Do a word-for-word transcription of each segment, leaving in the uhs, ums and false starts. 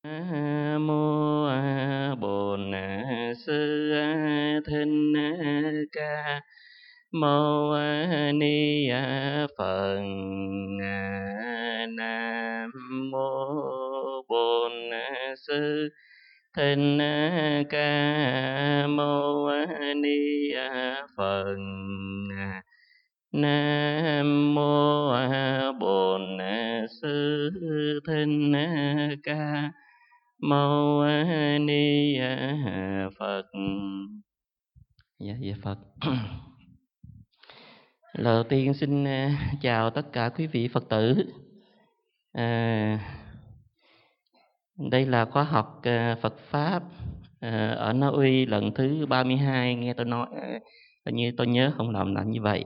Nam mô Bổn Sư Thích Ca Mâu Ni Phật. Nam mô Bổn Sư Thích Ca Mâu Ni Phật. Nam mô Bổn Sư Thích Ca Mâu Ni Phật. Dạ, dạ Phật. Lời đầu tiên xin chào tất cả quý vị Phật tử. À, đây là khóa học Phật Pháp ở Na Uy lần thứ ba mươi hai. Nghe tôi nói, hình như tôi nhớ không lầm là như vậy.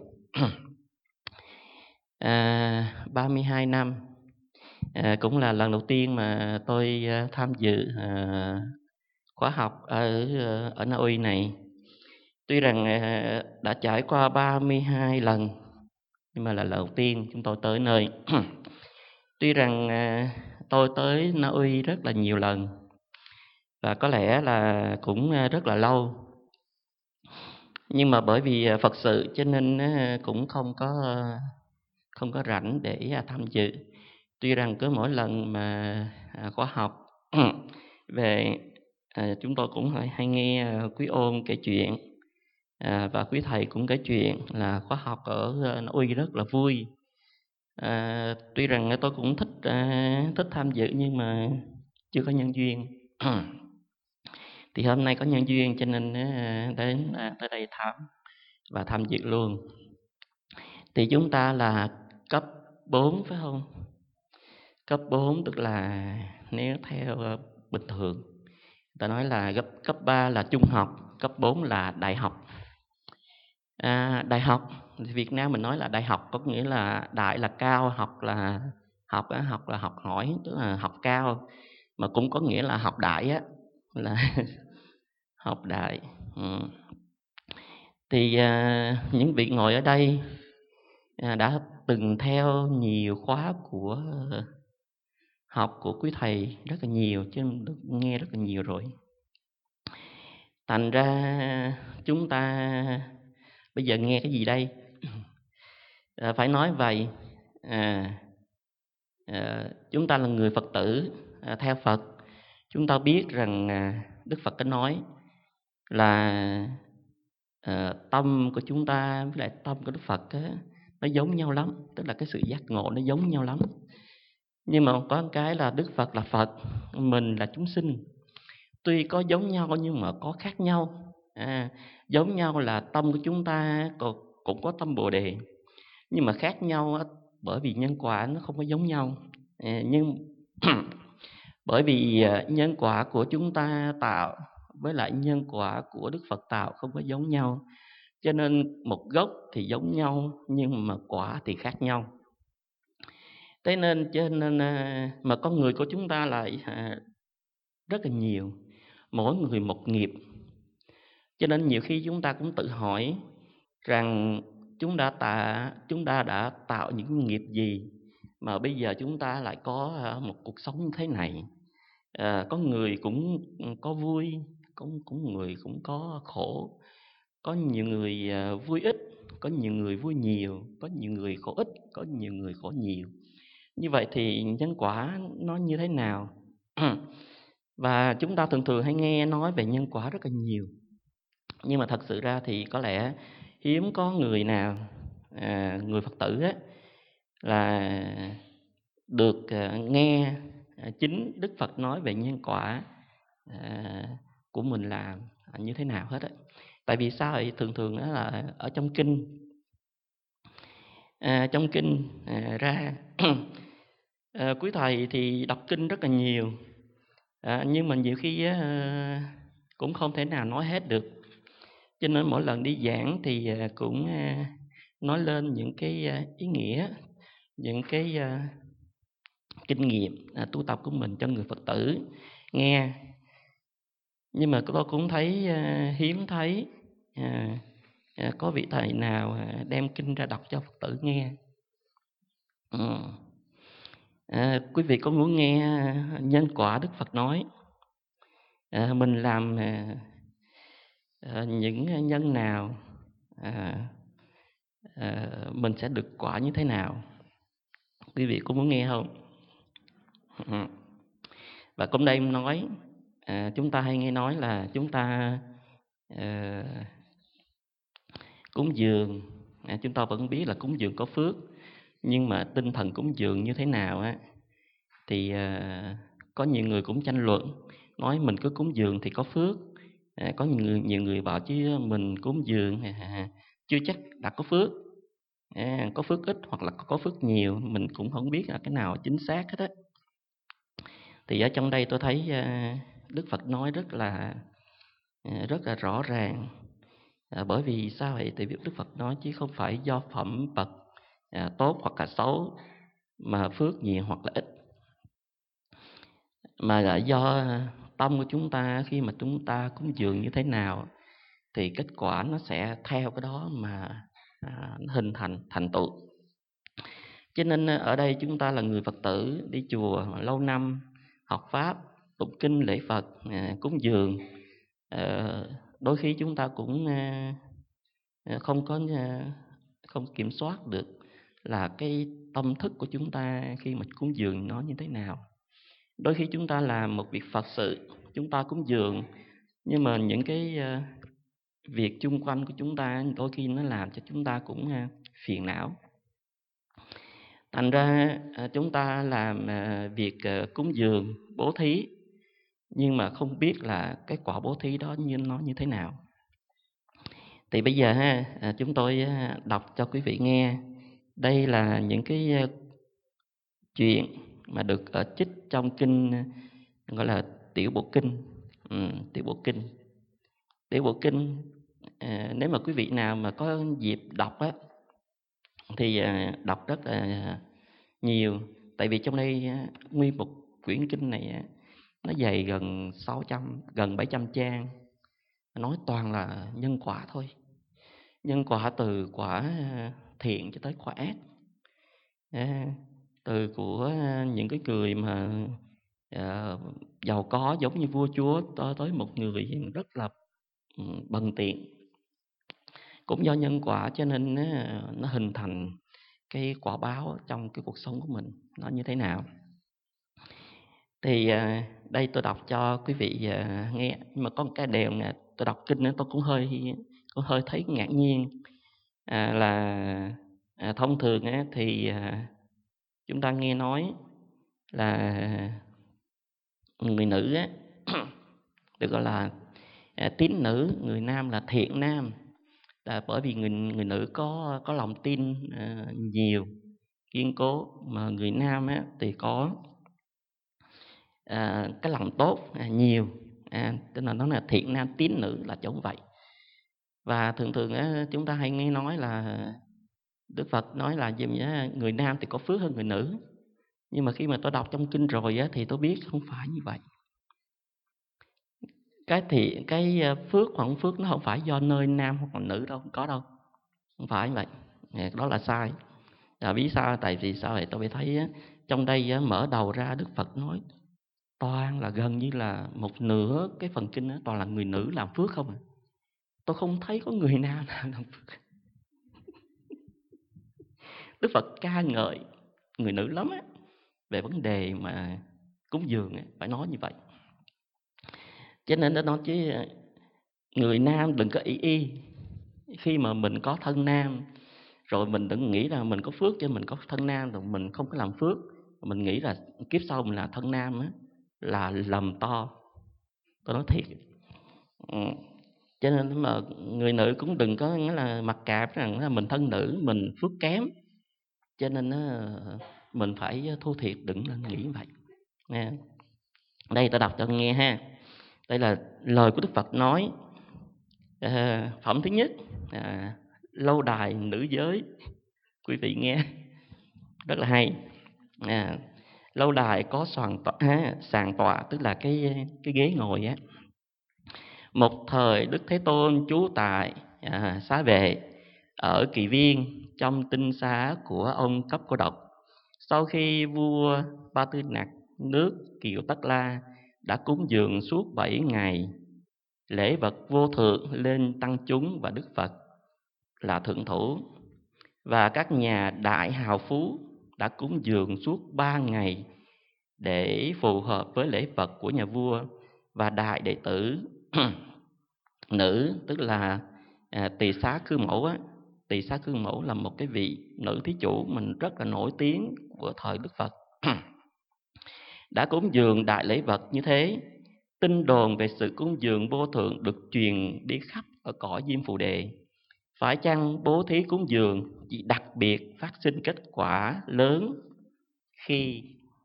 À, ba mươi hai năm. À, cũng là lần đầu tiên mà tôi tham dự à, khóa học ở ở Na Uy này. Tuy rằng à, đã trải qua ba mươi hai lần, nhưng mà là lần đầu tiên chúng tôi tới nơi. Tuy rằng à, tôi tới Na Uy rất là nhiều lần, và có lẽ là cũng rất là lâu, nhưng mà bởi vì Phật sự cho nên cũng không có không có rảnh để tham dự. Tuy rằng cứ mỗi lần mà khóa học về à, chúng tôi cũng hay, hay nghe quý ôn kể chuyện, à, và quý thầy cũng kể chuyện là khóa học ở Na Uy rất là vui. À, tuy rằng tôi cũng thích à, thích tham dự nhưng mà chưa có nhân duyên. Thì hôm nay có nhân duyên cho nên à, đến à, tới đây tham và tham dự luôn. Thì chúng ta là cấp bốn phải không? Cấp bốn tức là nếu theo bình thường ta nói là cấp cấp ba là trung học, cấp bốn là đại học. À, đại học thì Việt Nam mình nói là đại học có nghĩa là đại là cao, học là học á, học là học hỏi, tức là học cao, mà cũng có nghĩa là học đại á, là học đại. Ừ. Thì à, những vị ngồi ở đây à, đã từng theo nhiều khóa của học của quý thầy rất là nhiều, chứ được nghe rất là nhiều rồi. Thành ra chúng ta bây giờ nghe cái gì đây? À, phải nói vậy. À, à, chúng ta là người Phật tử à, theo Phật. Chúng ta biết rằng à, Đức Phật có nói là à, tâm của chúng ta với lại tâm của Đức Phật á, nó giống nhau lắm, tức là cái sự giác ngộ nó giống nhau lắm. Nhưng mà có một cái là Đức Phật là Phật, mình là chúng sinh. Tuy có giống nhau nhưng mà có khác nhau. À, giống nhau là tâm của chúng ta cũng có tâm Bồ Đề, nhưng mà khác nhau bởi vì nhân quả nó không có giống nhau. À, nhưng bởi vì nhân quả của chúng ta tạo với lại nhân quả của Đức Phật tạo không có giống nhau, cho nên một gốc thì giống nhau nhưng mà quả thì khác nhau. Thế nên cho nên mà con người của chúng ta lại rất là nhiều, mỗi người một nghiệp. Cho nên nhiều khi chúng ta cũng tự hỏi rằng chúng ta tạo chúng ta đã tạo những nghiệp gì mà bây giờ chúng ta lại có một cuộc sống như thế này. À, có người cũng có vui, có cũng người cũng có khổ. Có nhiều người vui ít, có nhiều người vui nhiều, có nhiều người khổ ít, có nhiều người khổ nhiều. Như vậy thì nhân quả nó như thế nào? Và chúng ta thường thường hay nghe nói về nhân quả rất là nhiều, nhưng mà thật sự ra thì có lẽ hiếm có người nào, à, người Phật tử á, là được à, nghe à, chính Đức Phật nói về nhân quả à, của mình là như thế nào hết á. Tại vì sao vậy? Thường thường đó là ở trong kinh, à, trong kinh à, ra à, quý thầy thì đọc kinh rất là nhiều, à, nhưng mà nhiều khi á, cũng không thể nào nói hết được. Cho nên mỗi lần đi giảng thì cũng nói lên những cái ý nghĩa, những cái kinh nghiệm tu tập của mình cho người Phật tử nghe. Nhưng mà tôi cũng thấy hiếm thấy có vị thầy nào đem kinh ra đọc cho Phật tử nghe. Ừ. À, quý vị có muốn nghe nhân quả Đức Phật nói? À, mình làm à, à, những nhân nào à, à, mình sẽ được quả như thế nào? Quý vị có muốn nghe không? Và cũng đây nói à, chúng ta hay nghe nói là chúng ta à, cúng dường, à, chúng ta vẫn biết là cúng dường có phước, nhưng mà tinh thần cúng dường như thế nào á thì à, có nhiều người cũng tranh luận, nói mình cứ cúng dường thì có phước. À, có nhiều người nhiều người bảo chứ mình cúng dường à, chưa chắc đã có phước, à, có phước ít hoặc là có phước nhiều, mình cũng không biết là cái nào chính xác hết á. Thì ở trong đây tôi thấy à, Đức Phật nói rất là à, rất là rõ ràng. À, bởi vì sao vậy? Tại vì Đức Phật nói chứ không phải do phẩm bậc à, tốt hoặc là xấu mà phước nhiều hoặc là ít, mà là do tâm của chúng ta. Khi mà chúng ta cúng dường như thế nào thì kết quả nó sẽ theo cái đó mà à, nó hình thành thành tựu. Cho nên ở đây chúng ta là người Phật tử đi chùa lâu năm, học pháp, tụng kinh lễ Phật, à, cúng dường, à, đôi khi chúng ta cũng à, không có à, không kiểm soát được là cái tâm thức của chúng ta khi mà cúng dường nó như thế nào. Đôi khi chúng ta làm một việc Phật sự, chúng ta cúng dường, nhưng mà những cái uh, việc chung quanh của chúng ta đôi khi nó làm cho chúng ta cũng uh, phiền não. Thành ra uh, chúng ta làm uh, việc uh, cúng dường, bố thí, nhưng mà không biết là cái quả bố thí đó như nó như thế nào. Thì bây giờ ha, uh, chúng tôi uh, đọc cho quý vị nghe. Đây là những cái uh, chuyện mà được uh, trích trong kinh uh, gọi là Tiểu Bộ Kinh. Ừ, Tiểu Bộ Kinh. Tiểu Bộ Kinh à, nếu mà quý vị nào mà có dịp đọc á thì à, đọc rất là nhiều. Tại vì trong đây à, nguyên một quyển kinh này á, nó dày gần sáu trăm, gần bảy trăm trang, nói toàn là nhân quả thôi. Nhân quả từ quả thiện cho tới quả ác, à, từ của những cái người mà à, giàu có giống như vua chúa tới một người rất là bần tiện. Cũng do nhân quả cho nên nó hình thành cái quả báo trong cái cuộc sống của mình nó như thế nào. Thì à, đây tôi đọc cho quý vị à, nghe. Nhưng mà có một cái điều nè, tôi đọc kinh đó tôi cũng hơi cũng hơi thấy ngạc nhiên, à, là à, thông thường á, thì à, chúng ta nghe nói là người nữ á, được gọi là à, tín nữ, người nam là thiện nam. Là bởi vì người người nữ có có lòng tin uh, nhiều, kiên cố, mà người nam á, thì có à, cái lòng tốt à, nhiều, à, tức là nó là thiện nam tín nữ là chỗ vậy. Và thường thường á, chúng ta hay nghe nói là Đức Phật nói là gì nhá, người nam thì có phước hơn người nữ. Nhưng mà khi mà tôi đọc trong kinh rồi á, thì tôi biết không phải như vậy. Cái thì cái phước hoặc không phước nó không phải do nơi nam hoặc là nữ đâu, không có đâu, không phải như vậy. Đó là sai. À, vì sao? Tại vì sao vậy? Tôi mới thấy á, trong đây á, mở đầu ra Đức Phật nói toàn là gần như là một nửa cái phần kinh á, toàn là người nữ làm phước không à. Tôi không thấy có người nam làm phước. Đức Phật ca ngợi người nữ lắm á, về vấn đề mà cúng dường á, phải nói như vậy. Cho nên nó nói chứ người nam đừng có ý y. Khi mà mình có thân nam rồi mình đừng nghĩ là mình có phước cho mình có thân nam rồi mình không có làm phước, mình nghĩ là kiếp sau mình là thân nam á, là lầm to. Tôi nói thiệt. Ừ. Cho nên mà người nữ cũng đừng có nghĩa là mặc cảm rằng là mình thân nữ mình phước kém, cho nên mình phải thua thiệt, đừng nên nghĩ vậy nha. Đây tôi đọc cho nghe ha. Đây là lời của Đức Phật nói. À, phẩm thứ nhất, à, lâu đài nữ giới. Quý vị nghe rất là hay. À, lâu đài có sàn tọa, à, sàn tọa tức là cái cái ghế ngồi á. Một thời Đức Thế Tôn trú tại à, Xá Vệ ở Kỳ Viên trong tinh xá của ông Cấp Cô Độc. Sau khi vua Ba Tư Nặc nước Kiều Tất La đã cúng dường suốt bảy ngày lễ vật vô thượng lên tăng chúng và Đức Phật là thượng thủ, và các nhà đại hào phú đã cúng dường suốt ba ngày để phù hợp với lễ vật của nhà vua, và đại đệ tử nữ, tức là à, tỳ xá cư mẫu á. Tỳ xá cư mẫu là một cái vị nữ thí chủ mình rất là nổi tiếng của thời Đức Phật đã cúng dường đại lễ vật như thế. Tin đồn về sự cúng dường vô thượng được truyền đi khắp ở cõi Diêm Phù Đề. Phải chăng bố thí cúng dường chỉ đặc biệt phát sinh kết quả lớn khi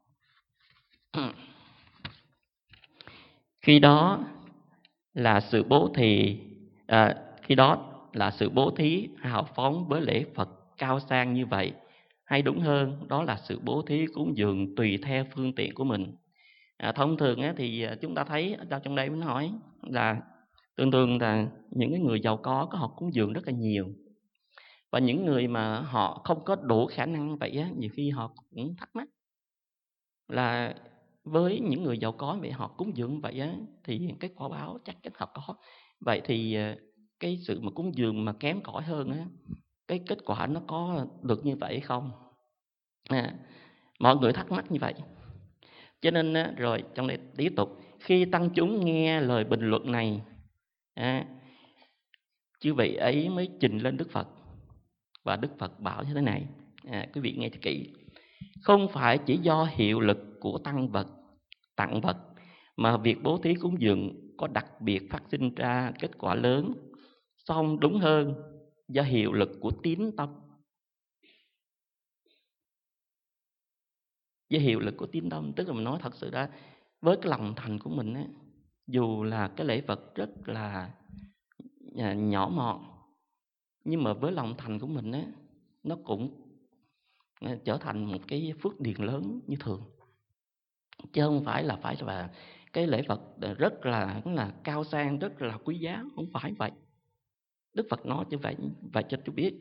khi đó là sự bố thí à, khi đó là sự bố thí hào phóng với lễ Phật cao sang như vậy, hay đúng hơn đó là sự bố thí cúng dường tùy theo phương tiện của mình? À, thông thường á, thì chúng ta thấy ở trong đây mình hỏi là thường thường là những cái người giàu có có họ cúng dường rất là nhiều, và những người mà họ không có đủ khả năng vậy á, nhiều khi họ cũng thắc mắc là với những người giàu có vậy họ cúng dường vậy á thì cái quả báo chắc chắn họ có. Vậy thì cái sự mà cúng dường mà kém cỏi hơn á, cái kết quả nó có được như vậy hay không? À, mọi người thắc mắc như vậy. Cho nên á, rồi trong đây tiếp tục, khi tăng chúng nghe lời bình luận này, à, chư vị ấy mới trình lên Đức Phật, và Đức Phật bảo như thế này, à, quý vị nghe cho kỹ. Không phải chỉ do hiệu lực của tăng vật, tặng vật mà việc bố thí cúng dường có đặc biệt phát sinh ra kết quả lớn, song đúng hơn do hiệu lực của tín tâm. Do hiệu lực của tín tâm, tức là mình nói thật sự ra với cái lòng thành của mình á, dù là cái lễ vật rất là nhỏ mọn, nhưng mà với lòng thành của mình á, nó cũng trở thành một cái phước điền lớn như thường, chứ không phải là phải là cái lễ vật rất là là cao sang, rất là quý giá, không phải vậy. Đức Phật nói như vậy và cho tôi biết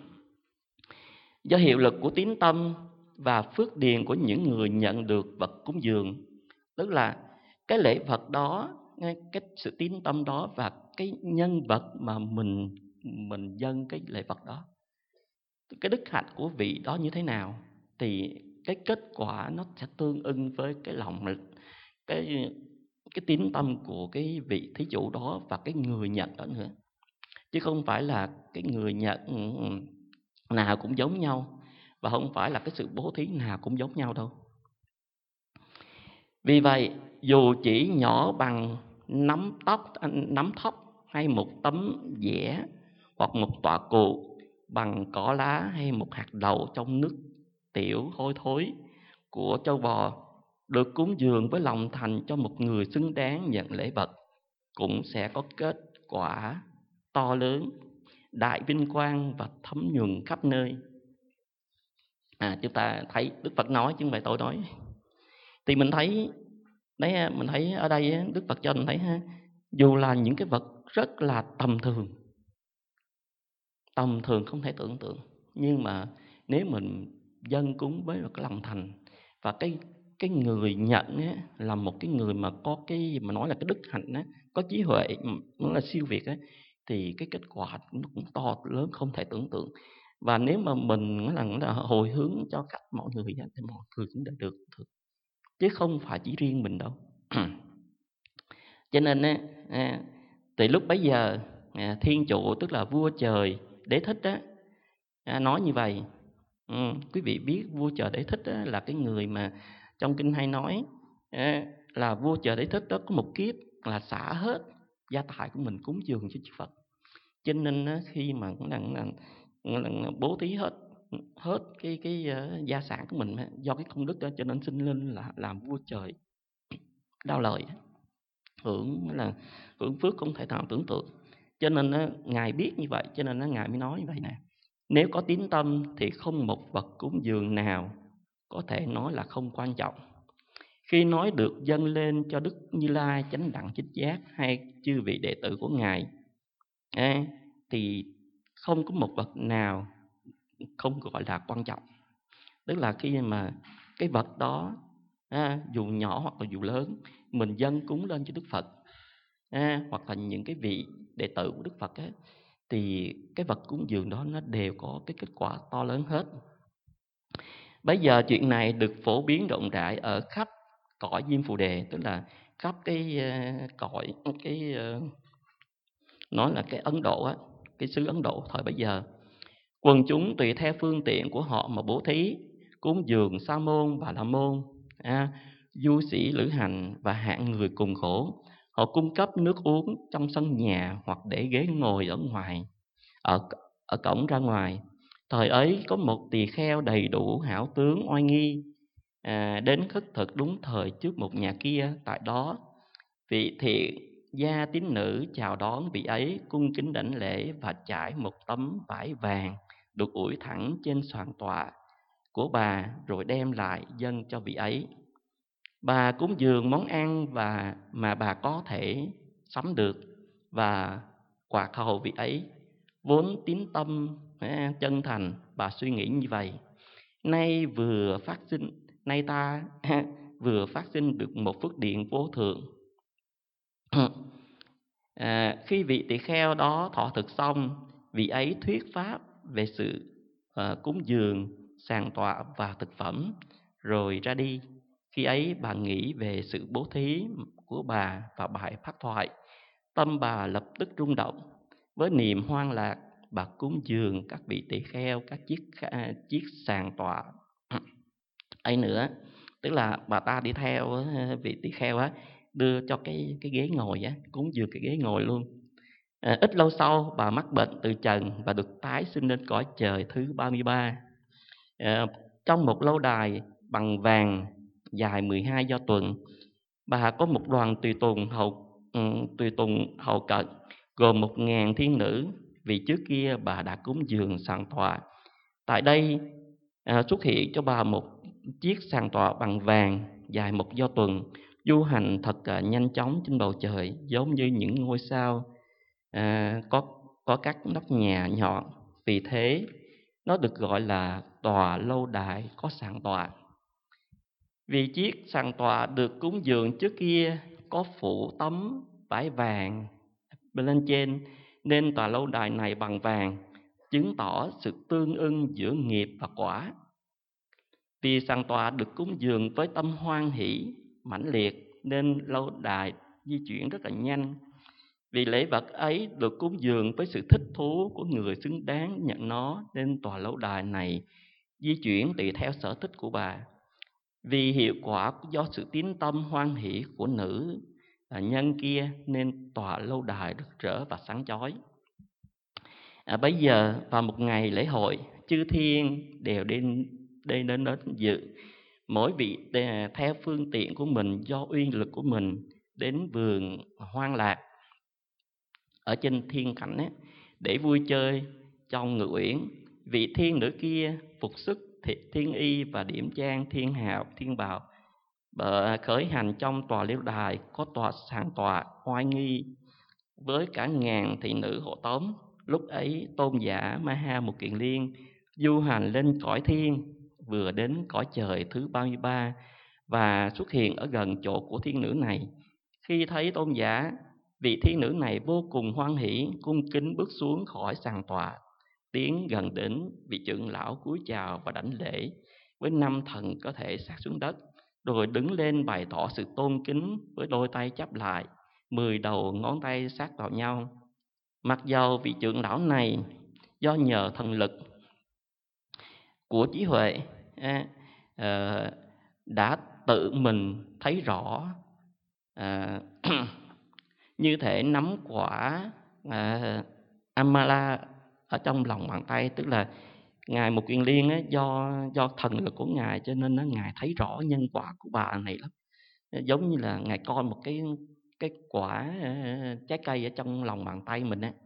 do hiệu lực của tín tâm và phước điền của những người nhận được vật cúng dường, tức là cái lễ vật đó, cái sự tín tâm đó và cái nhân vật mà mình mình dâng cái lễ vật đó, cái đức hạnh của vị đó như thế nào thì cái kết quả nó sẽ tương ưng với cái lòng cái cái tín tâm của cái vị thí chủ đó và cái người nhận đó nữa, chứ không phải là cái người nhận nào cũng giống nhau, và không phải là cái sự bố thí nào cũng giống nhau đâu. Vì vậy, dù chỉ nhỏ bằng nắm tóc nắm tóc hay một tấm vẽ, hoặc một tọa cụ bằng cỏ lá, hay một hạt đậu trong nước tiểu hôi thối của trâu bò được cúng dường với lòng thành cho một người xứng đáng nhận lễ vật, cũng sẽ có kết quả to lớn, đại vinh quang và thấm nhuần khắp nơi. À, chúng ta thấy Đức Phật nói chứ không phải tôi nói. Thì mình thấy đấy, mình thấy ở đây Đức Phật cho mình thấy ha, dù là những cái vật rất là tầm thường, tầm thường không thể tưởng tượng, nhưng mà nếu mình dâng cúng với một cái lòng thành, và cái cái người nhận á, là một cái người mà có cái mà nói là cái đức hạnh á, có trí huệ, nó là siêu việt á, thì cái kết quả nó cũng to lớn không thể tưởng tượng. Và nếu mà mình là, là hồi hướng cho các mọi người thì mọi người cũng đã được, chứ không phải chỉ riêng mình đâu. Cho nên á, à, từ lúc bấy giờ à, Thiên Chủ, tức là vua trời Đế Thích á, à, nói như vậy. Ừ, quý vị biết vua trời Đế Thích á, là cái người mà trong kinh hay nói à, là vua trời Đế Thích đó có một kiếp là xả hết gia tài của mình cúng dường cho chư Phật. Cho nên á, khi mà là, là, là, là bố thí hết hết cái cái uh, gia sản của mình do cái công đức đó, cho nên sinh lên là làm vua trời đau lời, hưởng là hưởng phước không thể nào tưởng tượng. Cho nên á, ngài biết như vậy, cho nên á, ngài mới nói như vậy nè: nếu có tín tâm thì không một vật cúng dường nào có thể nói là không quan trọng. Khi nói được dâng lên cho Đức Như Lai chánh đẳng chánh giác hay chư vị đệ tử của ngài à, thì không có một vật nào không gọi là quan trọng. Tức là khi mà cái vật đó à, dù nhỏ hoặc là dù lớn, mình dâng cúng lên cho Đức Phật à, hoặc là những cái vị đệ tử của Đức Phật á, thì cái vật cúng dường đó nó đều có cái kết quả to lớn hết. Bây giờ chuyện này được phổ biến rộng rãi ở khắp cõi Diêm Phù Đề, tức là khắp cái uh, cõi cái uh, nói là cái Ấn Độ á, cái xứ Ấn Độ thời bấy giờ. Quần chúng tùy theo phương tiện của họ mà bố thí, cúng dường sa môn và la môn, à, du sĩ lữ hành và hạng người cùng khổ. Họ cung cấp nước uống trong sân nhà hoặc để ghế ngồi ở ngoài, ở ở cổng ra ngoài. Thời ấy có một tỳ kheo đầy đủ hảo tướng oai nghi, à, đến khất thực đúng thời trước một nhà kia. Tại đó vị thiện gia tín nữ chào đón vị ấy, cung kính đảnh lễ và trải một tấm vải vàng được ủi thẳng trên soàn tọa của bà, rồi đem lại dâng cho vị ấy. Bà cúng dường món ăn và mà bà có thể sắm được và quạt hầu vị ấy. Vốn tín tâm chân thành, bà suy nghĩ như vậy: nay vừa phát sinh, nay ta vừa phát sinh được một phước điền vô thượng. À, khi vị tỳ kheo đó thọ thực xong, vị ấy thuyết pháp về sự uh, cúng dường, sàng tọa và thực phẩm, rồi ra đi. Khi ấy bà nghĩ về sự bố thí của bà và bài pháp thoại. Tâm bà lập tức rung động. Với niềm hoan lạc, bà cúng dường các vị tỳ kheo các chiếc uh, chiếc sàng tọa ấy nữa. Tức là bà ta đi theo uh, vị tỳ kheo á, đưa cho cái cái ghế ngồi á, cúng dường cái ghế ngồi luôn. À, ít lâu sau bà mắc bệnh từ trần và được tái sinh lên cõi trời thứ ba mươi ba. À, trong một lâu đài bằng vàng dài mười hai do tuần, bà có một đoàn tùy tùng hầu um, tùy tùng hầu cận gồm một ngàn thiên nữ, vì trước kia bà đã cúng dường sàng tọa. Tại đây à, xuất hiện cho bà một chiếc sàng tọa bằng vàng dài một do tuần, du hành thật à, nhanh chóng trên bầu trời, giống như những ngôi sao à, có có các nóc nhà nhọn. Vì thế nó được gọi là tòa lâu đài có sàng tọa. Vì chiếc sàng tọa được cúng dường trước kia có phủ tấm vải vàng bên trên, nên tòa lâu đài này bằng vàng, chứng tỏ sự tương ưng giữa nghiệp và quả. Vì sàng tọa được cúng dường với tâm hoan hỷ mãnh liệt, nên lâu đài di chuyển rất là nhanh. Vì lễ vật ấy được cúng dường với sự thích thú của người xứng đáng nhận nó, nên tòa lâu đài này di chuyển tùy theo sở thích của bà. Vì hiệu quả do sự tín tâm hoan hỷ của nữ nhân kia, nên tòa lâu đài rực rỡ và sáng chói. À, bây giờ vào một ngày lễ hội, chư thiên đều đến đây đến đến dự. Mỗi vị theo phương tiện của mình, do uy lực của mình, đến vườn Hoan Lạc ở trên thiên cảnh ấy, để vui chơi trong ngự uyển. Vị thiên nữ kia phục sức thiên y và điểm trang thiên hào thiên bào, bờ khởi hành trong tòa liễu đài có tòa sàng tọa oai nghi, với cả ngàn thị nữ hộ tống. Lúc ấy tôn giả Maha Một Kiền Liên du hành lên cõi thiên, vừa đến cõi trời thứ ba mươi ba và xuất hiện ở gần chỗ của thiên nữ này. Khi thấy tôn giả, vị thiên nữ này vô cùng hoan hỷ, cung kính bước xuống khỏi sàng tọa, tiến gần đến vị trưởng lão cúi chào và đảnh lễ với năm thần có thể sát xuống đất, rồi đứng lên bày tỏ sự tôn kính với đôi tay chắp lại, mười đầu ngón tay sát vào nhau. Mặc dầu vị trưởng lão này do nhờ thần lực của trí huệ à, à, đã tự mình thấy rõ à, như thể nắm quả à, Amala ở trong lòng bàn tay. Tức là ngài Một Kiền Liên á, do do thần lực của ngài cho nên á, ngài thấy rõ nhân quả của bà này lắm, giống như là ngài coi một cái cái quả uh, trái cây ở trong lòng bàn tay mình á.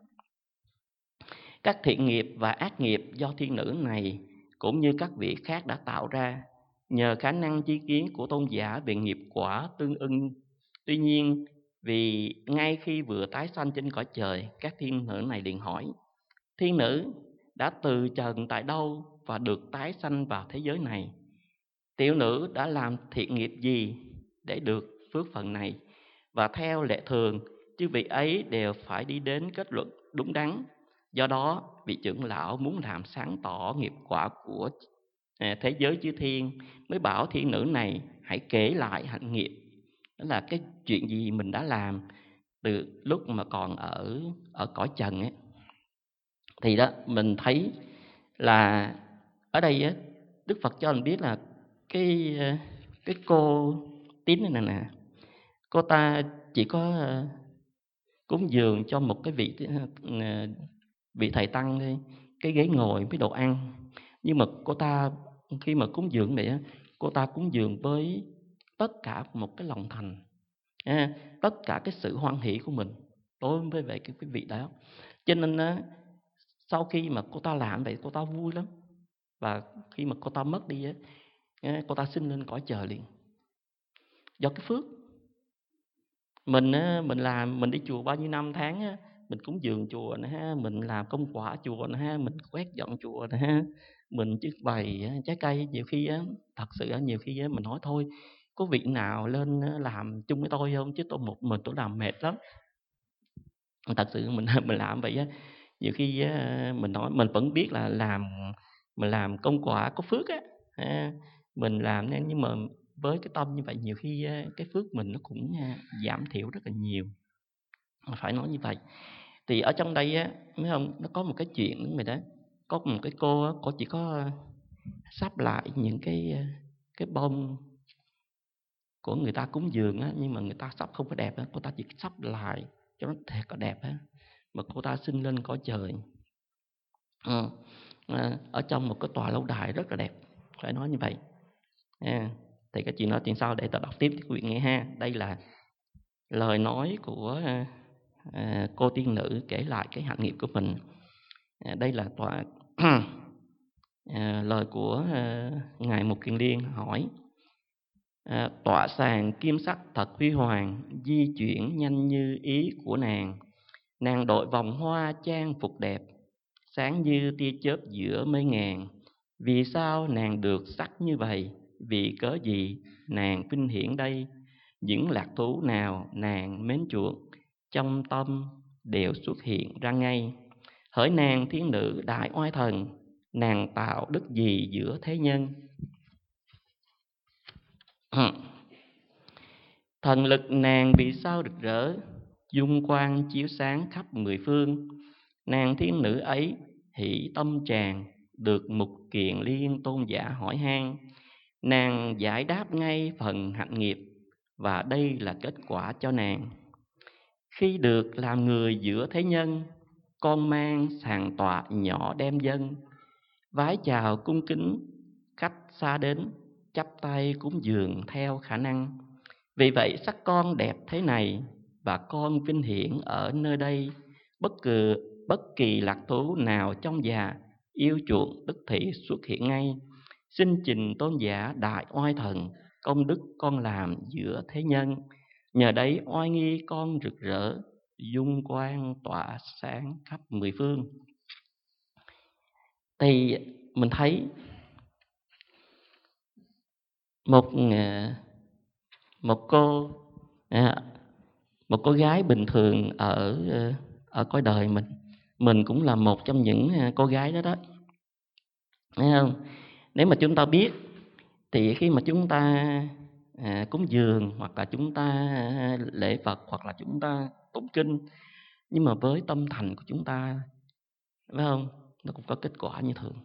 Các thiện nghiệp và ác nghiệp do thiên nữ này cũng như các vị khác đã tạo ra, nhờ khả năng chi kiến của tôn giả về nghiệp quả tương ưng. Tuy nhiên, vì ngay khi vừa tái sanh trên cõi trời, các thiên nữ này liền hỏi: thiên nữ đã từ trần tại đâu và được tái sanh vào thế giới này? tiểu nữ đã làm thiện nghiệp gì để được phước phần này, và theo lệ thường chư vị ấy đều phải đi đến kết luận đúng đắn. Do đó vị trưởng lão muốn làm sáng tỏ nghiệp quả của thế giới chư thiên, mới bảo thiên nữ này hãy kể lại hạnh nghiệp, đó là cái chuyện gì mình đã làm từ lúc mà còn ở ở cõi trần ấy. Thì đó mình thấy là ở đây á, Đức Phật cho mình biết là cái cái cô Tín này nè, cô ta chỉ có cúng dường cho một cái vị vị thầy tăng đi, cái ghế ngồi với đồ ăn. Nhưng mà cô ta khi mà cúng dường vậy á, cô ta cúng dường với tất cả một cái lòng thành, à, tất cả cái sự hoan hỷ của mình đối với vậy cái vị đó. Cho nên á, sau khi mà cô ta làm vậy, cô ta vui lắm. Và khi mà cô ta mất đi á, cô ta sinh lên cõi trời liền. Do cái phước mình á, mình làm, mình đi chùa bao nhiêu năm tháng á, mình cúng dường chùa nè ha, mình làm công quả chùa nè ha, mình quét dọn chùa nè ha, mình trưng bày trái cây. Nhiều khi á, thật sự á, nhiều khi á, mình nói thôi, có vị nào lên làm chung với tôi không, chứ tôi một mình tôi làm mệt lắm. Thật sự mình mình làm vậy á, nhiều khi á, mình nói mình vẫn biết là làm mình làm công quả có phước á, ha, mình làm nên, nhưng mà với cái tâm như vậy nhiều khi á, cái phước mình nó cũng giảm thiểu rất là nhiều, phải nói như vậy. Thì ở trong đây á, thấy không, nó có một cái chuyện nữa rồi đó. Có một cái cô á, cô chỉ có sắp lại những cái cái bông của người ta cúng dường á, nhưng mà người ta sắp không có đẹp á, cô ta chỉ sắp lại cho nó thiệt là đẹp á, mà cô ta sinh lên cõi trời. Ừ. À, ở trong một cái tòa lâu đài rất là đẹp, phải nói như vậy. À, thì cái chuyện đó chuyện sau để ta đọc tiếp cho quý vị nghe ha. Đây là lời nói của à, cô tiên nữ kể lại cái hạnh nghiệp của mình. À, đây là tòa à, lời của à, ngài Mục Kiền Liên hỏi: à, tọa sàn kim sắc thật huy hoàng, di chuyển nhanh như ý của nàng. Nàng đội vòng hoa trang phục đẹp, sáng như tia chớp giữa mây ngàn. Vì sao nàng được sắc như vậy? Vì cớ gì nàng vinh hiển đây? Những lạc thú nào nàng mến chuộng, trong tâm đều xuất hiện ra ngay. Hỡi nàng thiên nữ đại oai thần, nàng tạo đức gì giữa thế nhân? Thần lực nàng vì sao rực rỡ, dung quang chiếu sáng khắp mười phương. Nàng thiên nữ ấy hỷ tâm tràn, được Mục Kiền Liên tôn giả hỏi han. Nàng giải đáp ngay phần hạnh nghiệp, và đây là kết quả cho nàng. Khi được làm người giữa thế nhân, con mang sàn tọa nhỏ đem dân, vái chào cung kính khách xa đến, chắp tay cúng dường theo khả năng. Vì vậy sắc con đẹp thế này, và con vinh hiển ở nơi đây. Bất cứ bất kỳ lạc thú nào trong già yêu chuộng tức thị xuất hiện ngay. Xin trình tôn giả đại oai thần, công đức con làm giữa thế nhân. Nhờ đấy oai nghi con rực rỡ, dung quang tỏa sáng khắp mười phương. Thì mình thấy một một cô một cô gái bình thường ở ở cõi đời mình, mình cũng là một trong những cô gái đó đó, thấy không? Nếu mà chúng ta biết thì khi mà chúng ta à, cúng dường, hoặc là chúng ta lễ Phật, hoặc là chúng ta tụng kinh, nhưng mà với tâm thành của chúng ta, phải không, nó cũng có kết quả như thường.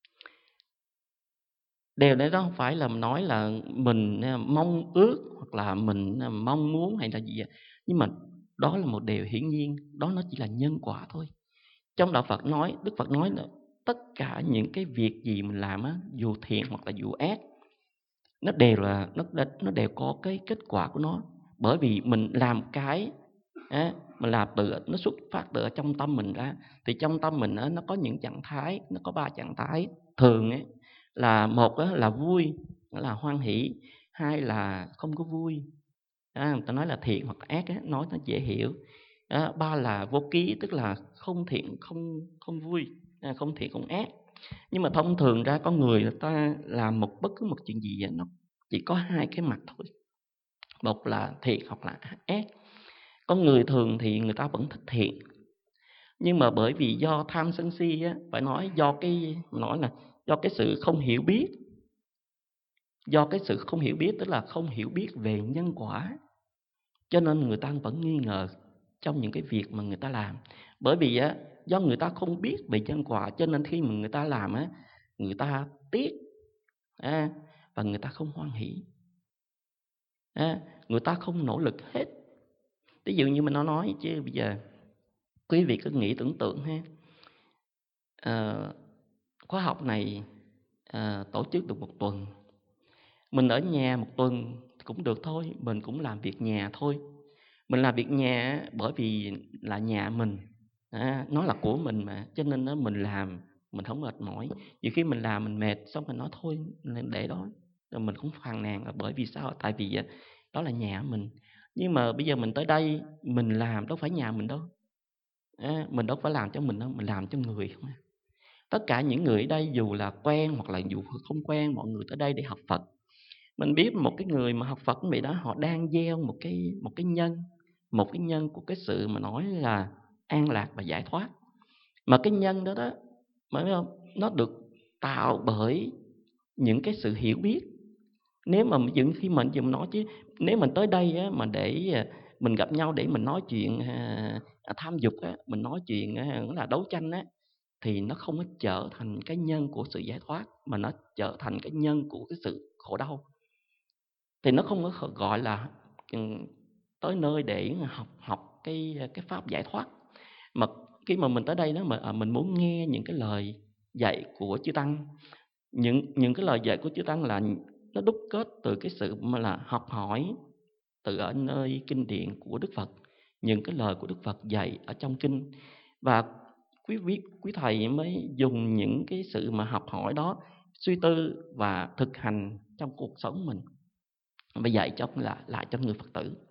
Điều đấy đó không phải là nói là mình mong ước hoặc là mình mong muốn hay là gì, nhưng mà đó là một điều hiển nhiên, đó nó chỉ là nhân quả thôi. Trong đạo Phật nói, Đức Phật nói là tất cả những cái việc gì mình làm á, dù thiện hoặc là dù ác, nó đều là nó nó đều có cái kết quả của nó. Bởi vì mình làm cái á, mình làm từ nó xuất phát từ trong tâm mình ra, thì trong tâm mình á, nó có những trạng thái, nó có ba trạng thái thường ấy, là một á, là vui, là hoan hỷ; hai là không có vui, à, người ta nói là thiện hoặc ác á, nói nó dễ hiểu. À, ba là vô ký, tức là không thiện không không vui, à, không thiện không ác. Nhưng mà thông thường ra con người người ta làm một bất cứ một chuyện gì nó chỉ có hai cái mặt thôi. Một là thiện hoặc là ác. Con người thường thì người ta vẫn thích thiện. Nhưng mà bởi vì do tham sân si á, phải nói do cái nói là do cái sự không hiểu biết. Do cái sự không hiểu biết, tức là không hiểu biết về nhân quả, cho nên người ta vẫn nghi ngờ trong những cái việc mà người ta làm. Bởi vì á, do người ta không biết về nhân quả, cho nên khi mà người ta làm á, người ta tiếc à, và người ta không hoan hỷ à, người ta không nỗ lực hết. Ví dụ như mình nó nói chứ bây giờ quý vị cứ nghĩ tưởng tượng ha, à, khóa học này à, tổ chức được một tuần, mình ở nhà một tuần cũng được thôi, mình cũng làm việc nhà thôi. Mình làm việc nhà bởi vì là nhà mình, à, nó là của mình mà, cho nên nó mình làm mình không mệt mỏi. Nhiều khi mình làm mình mệt xong mình nói thôi để đó, rồi mình cũng phàn nàn là bởi vì sao? Tại vì đó là nhà mình. Nhưng mà bây giờ mình tới đây mình làm đâu phải nhà mình đâu, à, mình đâu phải làm cho mình đâu, mình làm cho người không à. Tất cả những người ở đây dù là quen hoặc là dù không quen, mọi người tới đây để học Phật. Mình biết một cái người mà học Phật vậy đó, họ đang gieo một cái một cái nhân, một cái nhân của cái sự mà nói là an lạc và giải thoát. Mà cái nhân đó đó, phải không? Nó được tạo bởi những cái sự hiểu biết. Nếu mà những khi mình dùng nói chứ nếu mình tới đây á, mà để mình gặp nhau để mình nói chuyện à, tham dục á, mình nói chuyện à, là đấu tranh á, thì nó không có trở thành cái nhân của sự giải thoát, mà nó trở thành cái nhân của cái sự khổ đau. Thì nó không có gọi là tới nơi để học học cái cái pháp giải thoát. Mà khi mà mình tới đây đó mà mình muốn nghe những cái lời dạy của chư tăng, những những cái lời dạy của chư tăng là nó đúc kết từ cái sự mà là học hỏi từ ở nơi kinh điển của Đức Phật, những cái lời của Đức Phật dạy ở trong kinh, và quý vị quý thầy mới dùng những cái sự mà học hỏi đó suy tư và thực hành trong cuộc sống mình, và dạy cho lại lại cho người Phật tử.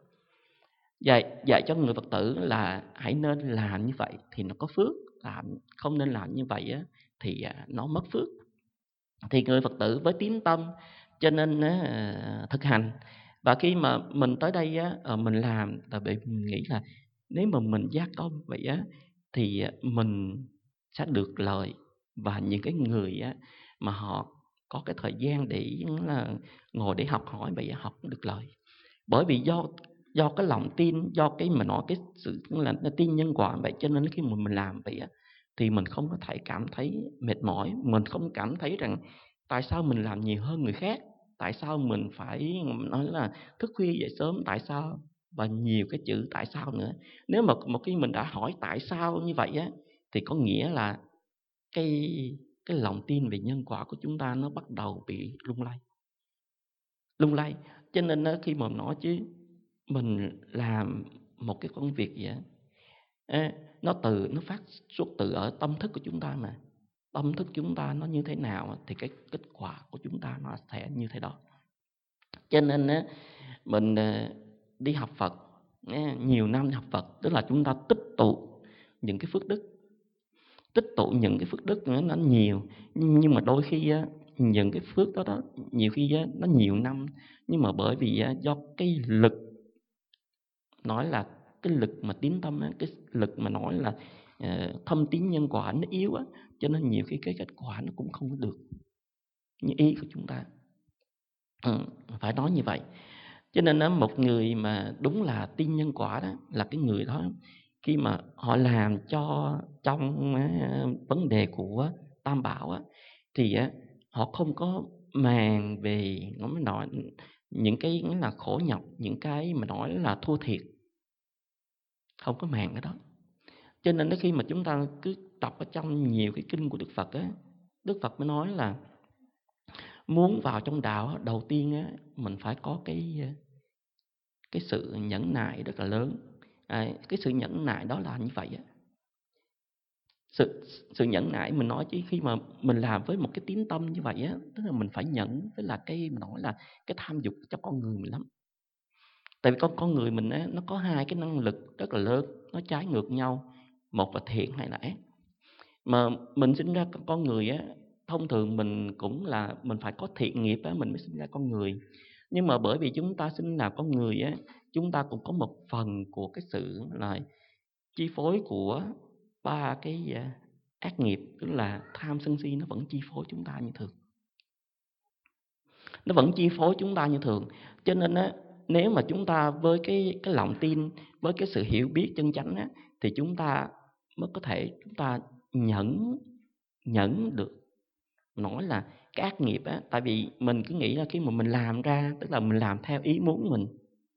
Dạy dạy cho người Phật tử là hãy nên làm như vậy thì nó có phước, làm không nên làm như vậy á, thì nó mất phước. Thì người Phật tử với tín tâm cho nên á, thực hành. Và khi mà mình tới đây á, mình làm tại vì mình nghĩ là nếu mà mình giác công vậy á, thì mình sẽ được lợi, và những cái người á, mà họ có cái thời gian để là ngồi để học hỏi vậy học cũng được lợi. Bởi vì do do cái lòng tin, do cái mà nói cái sự là tin nhân quả vậy, cho nên khi mà mình làm vậy á, thì mình không có thể cảm thấy mệt mỏi, mình không cảm thấy rằng tại sao mình làm nhiều hơn người khác, tại sao mình phải nói là thức khuya dậy sớm, tại sao, và nhiều cái chữ tại sao nữa. Nếu mà một khi mình đã hỏi tại sao như vậy á, thì có nghĩa là cái cái lòng tin về nhân quả của chúng ta nó bắt đầu bị lung lay. Lung lay. Cho nên á, khi mà nói chứ mình làm một cái công việc gì á, nó từ nó phát xuất từ ở tâm thức của chúng ta mà. Tâm thức chúng ta nó như thế nào thì cái kết quả của chúng ta nó sẽ như thế đó. Cho nên á, mình đi học Phật, nhiều năm học Phật, tức là chúng ta tích tụ những cái phước đức. Tích tụ những cái phước đức nó nhiều, nhưng mà đôi khi á, những cái phước đó đó nhiều khi á, nó nhiều năm, nhưng mà bởi vì á, do cái lực, nói là cái lực mà tín tâm á, cái lực mà nói là uh, thâm tín nhân quả nó yếu á, cho nên nhiều khi cái kết quả nó cũng không có được như ý của chúng ta. Ừ, phải nói như vậy. Cho nên á, một người mà đúng là tin nhân quả đó là cái người đó khi mà họ làm cho trong uh, vấn đề của Tam Bảo á, thì uh, họ không có màng về nó mới nói những cái là khổ nhọc, những cái mà nói là thua thiệt, không có màng cái đó. Cho nên khi mà chúng ta cứ đọc ở trong nhiều cái kinh của Đức Phật á, Đức Phật mới nói là muốn vào trong đạo đầu tiên á, mình phải có cái cái sự nhẫn nại rất là lớn. À, cái sự nhẫn nại đó là như vậy á. Sự sự nhẫn nại mình nói chứ khi mà mình làm với một cái tín tâm như vậy á, tức là mình phải nhẫn với là cái mình nói là cái tham dục cho con người mình lắm. Tại vì con con người mình á, nó có hai cái năng lực rất là lớn, nó trái ngược nhau, một là thiện hay là ác. Mà mình sinh ra con người á, thông thường mình cũng là mình phải có thiện nghiệp á mình mới sinh ra con người. Nhưng mà bởi vì chúng ta sinh là con người á, chúng ta cũng có một phần của cái sự là chi phối của ba cái à, ác nghiệp, tức là tham sân si, nó vẫn chi phối chúng ta như thường. Nó vẫn chi phối chúng ta như thường. Cho nên á, nếu mà chúng ta với cái cái lòng tin, với cái sự hiểu biết chân chánh á, thì chúng ta mới có thể chúng ta nhẫn nhẫn được. Nói là cái ác nghiệp á, tại vì mình cứ nghĩ là khi mà mình làm ra, tức là mình làm theo ý muốn mình.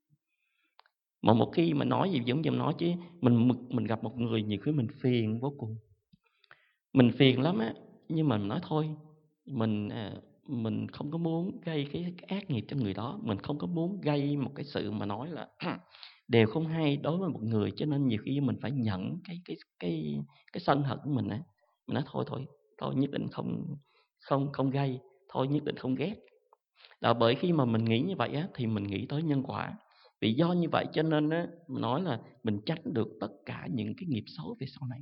Mà một khi mà nói gì giống như mình nói chứ, mình mình gặp một người nhiều khi mình phiền vô cùng. Mình phiền lắm á, nhưng mà mình nói thôi, mình à, mình không có muốn gây cái, cái ác nghiệp cho người đó, mình không có muốn gây một cái sự mà nói là đều không hay đối với một người, cho nên nhiều khi mình phải nhận cái cái cái cái sân hận của mình á. Mình nói thôi thôi, thôi nhất định không không không gây, thôi nhất định không ghét. Là bởi khi mà mình nghĩ như vậy á, thì mình nghĩ tới nhân quả. Vì do như vậy cho nên á, mình nói là mình tránh được tất cả những cái nghiệp xấu về sau này.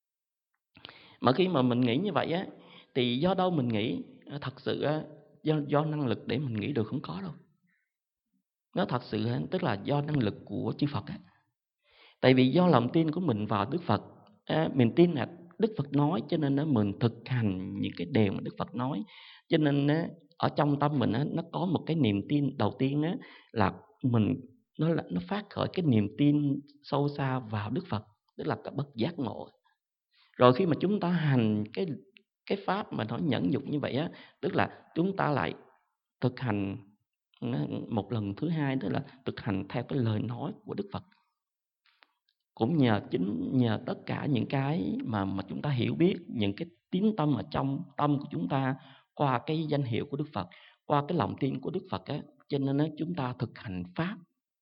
Mà khi mà mình nghĩ như vậy á, thì do đâu mình nghĩ? À, thật sự á, do do năng lực để mình nghĩ được không có đâu. Nó thật sự á, tức là do năng lực của chư Phật á. Tại vì do lòng tin của mình vào Đức Phật, á, mình tin là Đức Phật nói, cho nên á, mình thực hành những cái điều mà Đức Phật nói. Cho nên á, ở trong tâm mình á, nó có một cái niềm tin đầu tiên á, là mình nó là nó phát khởi cái niềm tin sâu xa vào Đức Phật, tức là cái bậc giác ngộ. Rồi khi mà chúng ta hành cái cái pháp mà nó nhẫn nhục như vậy á, tức là chúng ta lại thực hành một lần thứ hai, tức là thực hành theo cái lời nói của Đức Phật. Cũng nhờ chính nhờ tất cả những cái mà mà chúng ta hiểu biết, những cái tín tâm ở trong tâm của chúng ta, qua cái danh hiệu của Đức Phật, qua cái lòng tin của Đức Phật á, cho nên á, chúng ta thực hành pháp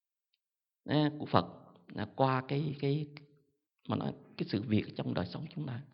á, của Phật là qua cái cái mà nói cái sự việc trong đời sống chúng ta.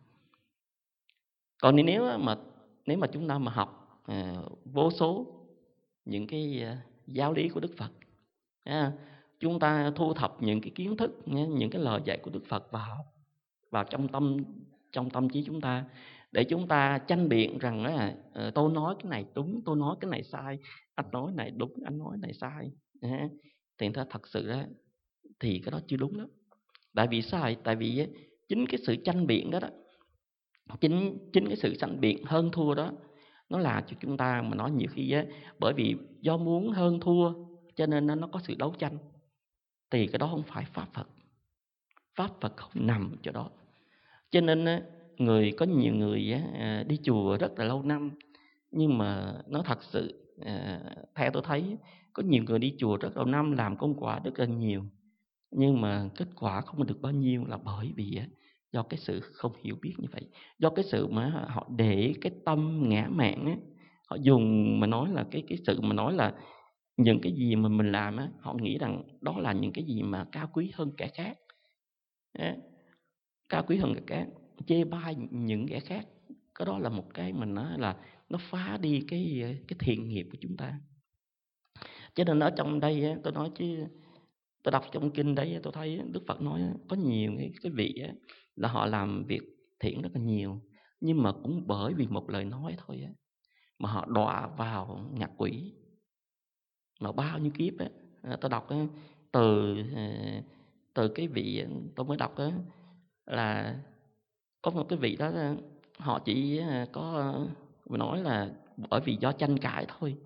Còn nếu mà nếu mà chúng ta mà học à, vô số những cái à, giáo lý của Đức Phật, à, chúng ta thu thập những cái kiến thức, những cái lời dạy của Đức Phật vào vào trong tâm trong tâm trí chúng ta, để chúng ta tranh biện rằng á, à, tôi nói cái này đúng, tôi nói cái này sai, anh nói này đúng, anh nói này sai, à, thì thật thật sự á, thì cái đó chưa đúng đó. Tại vì sao? Tại vì á, chính cái sự tranh biện đó đó, chính chính cái sự tranh biện hơn thua đó, nó là cho chúng ta mà nói nhiều khi á, bởi vì do muốn hơn thua cho nên nó có sự đấu tranh, thì cái đó không phải pháp Phật. Pháp Phật không nằm chỗ đó. Cho nên á, người có nhiều người á, à, đi chùa rất là lâu năm, nhưng mà nó thật sự à, theo tôi thấy có nhiều người đi chùa rất lâu năm làm công quả rất là nhiều, nhưng mà kết quả không được bao nhiêu, là bởi vì á, do cái sự không hiểu biết như vậy, do cái sự mà họ để cái tâm ngã mạn á, họ dùng mà nói là cái cái sự mà nói là những cái gì mà mình làm á, họ nghĩ rằng đó là những cái gì mà cao quý hơn kẻ khác, á, cao quý hơn kẻ khác, chê bai những kẻ khác. Cái đó là một cái mình nói là nó phá đi cái cái thiện nghiệp của chúng ta. Cho nên ở trong đây á, tôi nói chứ tôi đọc trong kinh đấy tôi thấy Đức Phật nói có nhiều cái, cái vị á, là họ làm việc thiện rất là nhiều, nhưng mà cũng bởi vì một lời nói thôi á, mà họ đọa vào ngạ quỷ. Mà bao nhiêu kiếp á, tôi đọc á, từ từ cái vị tôi mới đọc á, là có một cái vị đó họ chỉ có mà nói là bởi vì do tranh cãi thôi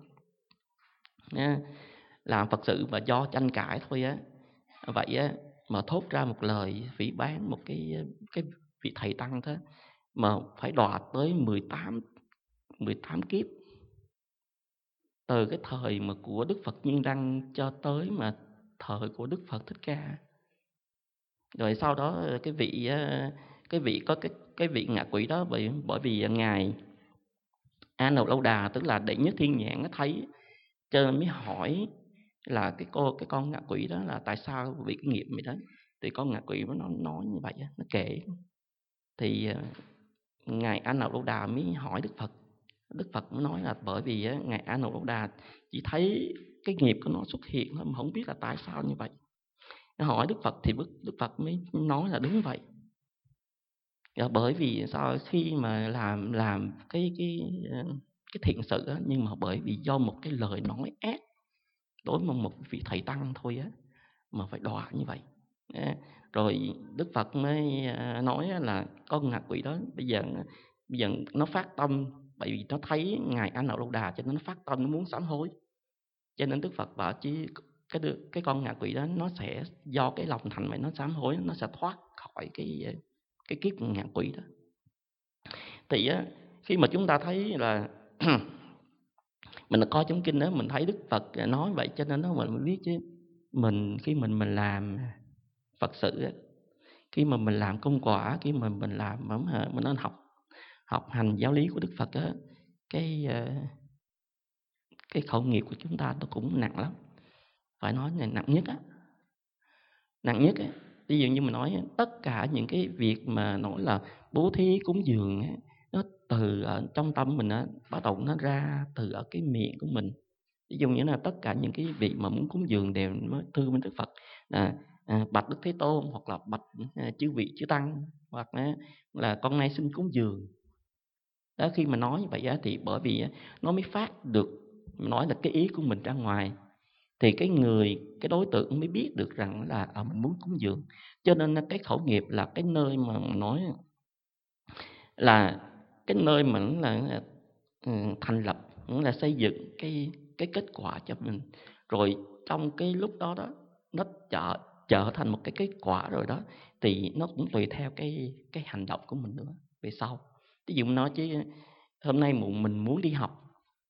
nha, làm Phật sự mà do tranh cãi thôi á, vậy á mà thốt ra một lời phỉ báng một cái cái vị thầy tăng thế, mà phải đọa tới mười tám mười tám kiếp, từ cái thời mà của Đức Phật Nhiên Đăng cho tới mà thời của Đức Phật Thích Ca. Rồi sau đó cái vị cái vị có cái cái vị ngạ quỷ đó, bởi bởi vì ngài A Nậu Lâu Đà, tức là đệ nhất thiên nhãn, nó thấy cho nên mới hỏi là cái cô cái con ngạ quỷ đó là tại sao bị cái nghiệp vậy đó. Thì con ngạ quỷ nó nói như vậy, nó kể thì ngài A Nậu Lâu Đà mới hỏi Đức Phật. Đức Phật mới nói là bởi vì á, ngài A Nậu Lâu Đà chỉ thấy cái nghiệp của nó xuất hiện thôi, mà không biết là tại sao như vậy. Nó hỏi Đức Phật thì Đức Phật mới nói là đúng vậy. Bởi vì sao? Khi mà làm làm cái cái cái thiện sự á, nhưng mà bởi vì do một cái lời nói ác đối với một vị thầy tăng thôi á, mà phải đọa như vậy. Rồi Đức Phật mới nói là con ngạ quỷ đó bây giờ bây giờ nó phát tâm, bởi vì nó thấy ngài A Nan Đà cho nên nó phát tâm, nó muốn sám hối. Cho nên Đức Phật bảo chứ cái cái con ngạ quỷ đó nó sẽ do cái lòng thành vậy, nó sám hối, nó sẽ thoát khỏi cái cái kiếp ngạ quỷ đó. Thì á, khi mà chúng ta thấy là mình coi trong kinh đó, mình thấy Đức Phật nói vậy, cho nên đó mình mới biết chứ mình khi mình mình làm Phật sự á, khi mà mình làm công quả, khi mà mình làm mình nên học học hành giáo lý của Đức Phật á, cái cái khẩu nghiệp của chúng ta nó cũng nặng lắm, phải nói là nặng nhất á, nặng nhất á. Ví dụ như mình nói tất cả những cái việc mà nói là bố thí cúng dường á, nó từ ở trong tâm mình á, bắt đầu nó ra từ ở cái miệng của mình. Ví dụ như là tất cả những cái vị mà muốn cúng dường đều mới thưa với Đức Phật là à, bạch Đức Thế Tôn, hoặc là bạch à, chư vị chư tăng, hoặc là, là con nay xin cúng dường. Đó, khi mà nói như vậy á, thì bởi vì á, nó mới phát được, nói là cái ý của mình ra ngoài, thì cái người, cái đối tượng mới biết được rằng là à, mình muốn cúng dường. Cho nên cái khẩu nghiệp là cái nơi mà nói là cái nơi mà là thành lập, là xây dựng cái cái kết quả cho mình. Rồi trong cái lúc đó đó nó trở trở thành một cái kết quả rồi đó, thì nó cũng tùy theo cái cái hành động của mình nữa về sau. Ví dụ nói chứ hôm nay mình muốn đi học,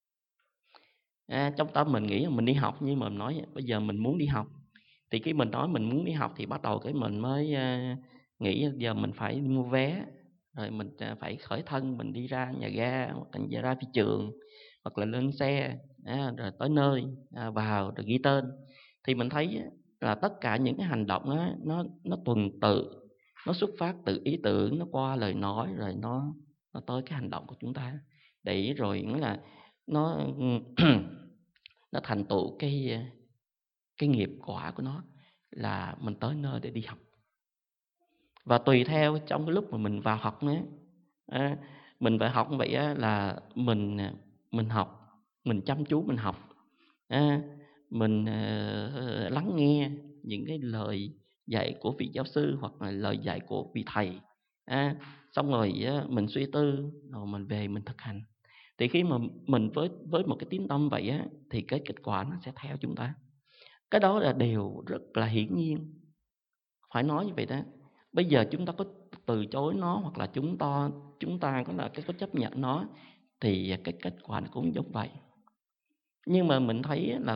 à, trong tâm mình nghĩ là mình đi học, nhưng mà mình nói bây giờ mình muốn đi học, thì khi mình nói mình muốn đi học thì bắt đầu cái mình mới uh, nghĩ giờ mình phải mua vé, rồi mình uh, phải khởi thân, mình đi ra nhà ga, hoặc là ra phi trường, hoặc là lên xe, à, rồi tới nơi, à, vào rồi ghi tên. Thì mình thấy là tất cả những cái hành động đó, nó nó tuần tự, nó xuất phát từ ý tưởng, nó qua lời nói, rồi nó nó tới cái hành động của chúng ta, để rồi nó là nó nó thành tựu cái cái nghiệp quả của nó là mình tới nơi để đi học. Và tùy theo trong cái lúc mà mình vào học nữa, à, mình vào học vậy á, là mình mình học, mình chăm chú mình học, à, mình uh, lắng nghe những cái lời dạy của vị giáo sư, hoặc là lời dạy của vị thầy, à, xong rồi á, mình suy tư, rồi mình về mình thực hành. Thì khi mà mình với với một cái tín tâm vậy á, thì cái kết quả nó sẽ theo chúng ta. Cái đó là điều rất là hiển nhiên, phải nói như vậy đó. Bây giờ chúng ta có từ chối nó, hoặc là chúng ta chúng ta có là cái có chấp nhận nó, thì cái kết quả nó cũng giống vậy. Nhưng mà mình thấy là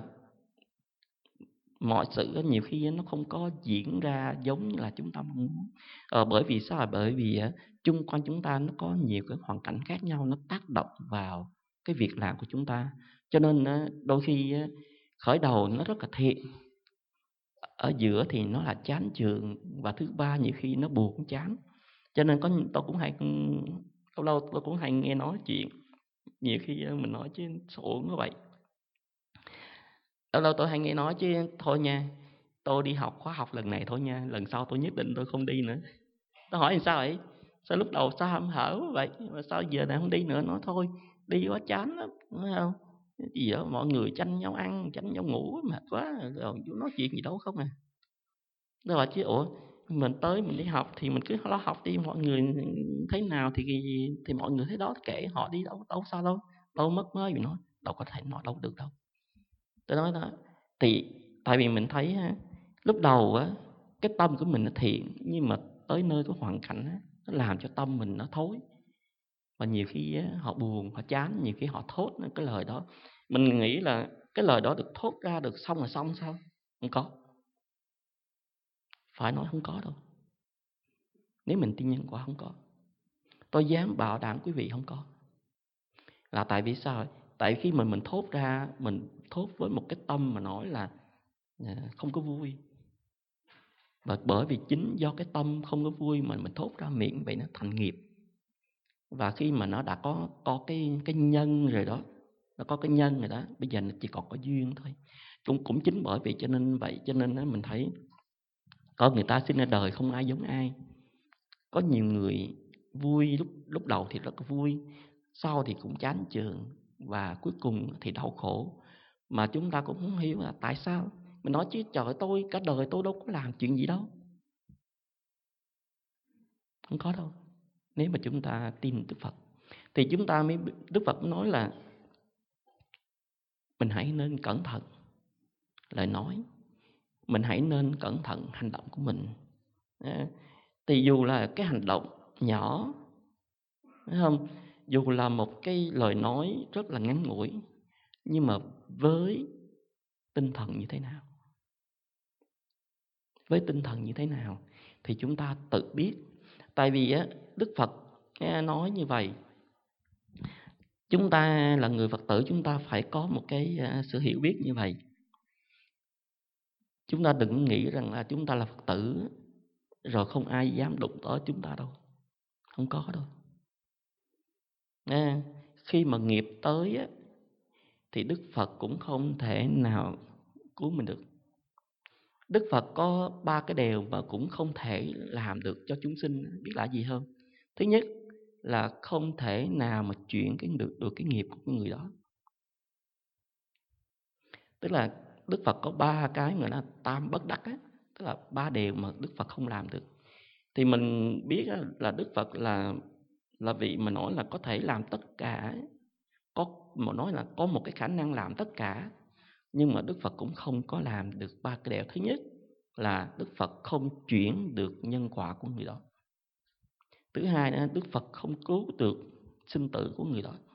mọi sự nhiều khi nó không có diễn ra giống như là chúng ta mong muốn. Ờ, bởi vì sao? Bởi vì chung quanh chúng ta nó có nhiều cái hoàn cảnh khác nhau, nó tác động vào cái việc làm của chúng ta. Cho nên đôi khi khởi đầu nó rất là thiện, ở giữa thì nó là chán chường, và thứ ba nhiều khi nó buồn chán. Cho nên có tôi cũng hay lâu lâu tôi cũng hay nghe nói chuyện, nhiều khi mình nói chứ số nó vậy. Lâu lâu tôi hay nghe nói chứ thôi nha, tôi đi học khóa học lần này thôi nha, lần sau tôi nhất định tôi không đi nữa. Tôi hỏi làm sao vậy? Sao lúc đầu sao hâm hở vậy, mà sao giờ này không đi nữa? Nói thôi, đi quá chán lắm, phải không? Gì đó, mọi người tranh nhau ăn, tranh nhau ngủ, mệt quá, rồi nói chuyện gì đâu không à. Tôi bảo chứ ủa, mình tới mình đi học thì mình cứ lo học đi, mọi người thế nào thì thì mọi người thế đó, kệ họ đi, đâu đâu sao đâu, đâu mất mới gì nói, đâu có thể nói đâu được đâu. Tôi nói đó, thì tại vì mình thấy lúc đầu á, cái tâm của mình là thiện, nhưng mà tới nơi có hoàn cảnh á, nó làm cho tâm mình nó thối. Và nhiều khi á, họ buồn, họ chán, nhiều khi họ thốt cái lời đó. Mình nghĩ là cái lời đó được thốt ra được xong là xong sao? Không có. Phải nói không có đâu. Nếu mình tin nhân quả không có. Tôi dám bảo đảm quý vị không có. Là tại vì sao? Tại khi mà mình thốt ra, mình thốt với một cái tâm mà nói là không có vui. Và bởi vì chính do cái tâm không có vui mà mình thốt ra miệng vậy, nó thành nghiệp. Và khi mà nó đã có có cái cái nhân rồi đó, nó có cái nhân rồi đó, bây giờ nó chỉ còn có duyên thôi. Cũng cũng chính bởi vì cho nên vậy, cho nên mình thấy có người ta sinh ra đời không ai giống ai. Có nhiều người vui lúc lúc đầu thì rất là vui, sau thì cũng chán chường, và cuối cùng thì đau khổ. Mà chúng ta cũng không hiểu là tại sao. Mình nói chứ trời ơi, tôi cả đời tôi đâu có làm chuyện gì đâu. Không có đâu. Nếu mà chúng ta tin Đức Phật thì chúng ta mới, Đức Phật nói là mình hãy nên cẩn thận lời nói, mình hãy nên cẩn thận hành động của mình. Thì dù là cái hành động nhỏ, phải không? Dù là một cái lời nói rất là ngắn ngủi, nhưng mà với tinh thần như thế nào? Với tinh thần như thế nào thì chúng ta tự biết. Tại vì á, Đức Phật nói như vậy, chúng ta là người Phật tử, chúng ta phải có một cái sự hiểu biết như vậy. Chúng ta đừng nghĩ rằng là chúng ta là Phật tử rồi không ai dám đụng tới chúng ta đâu. Không có đâu. À, khi mà nghiệp tới á, thì Đức Phật cũng không thể nào cứu mình được. Đức Phật có ba cái điều mà cũng không thể làm được cho chúng sinh, biết là gì không? Thứ nhất là không thể nào mà chuyển cái được được cái nghiệp của người đó. Tức là Đức Phật có ba cái gọi là tam bất đắc á, tức là ba điều mà Đức Phật không làm được. Thì mình biết là Đức Phật là là vị mà nói là có thể làm tất cả, có mà nói là có một cái khả năng làm tất cả, nhưng mà Đức Phật cũng không có làm được ba cái điều. Thứ nhất là Đức Phật không chuyển được nhân quả của người đó. Thứ hai là Đức Phật không cứu được sinh tử của người đó.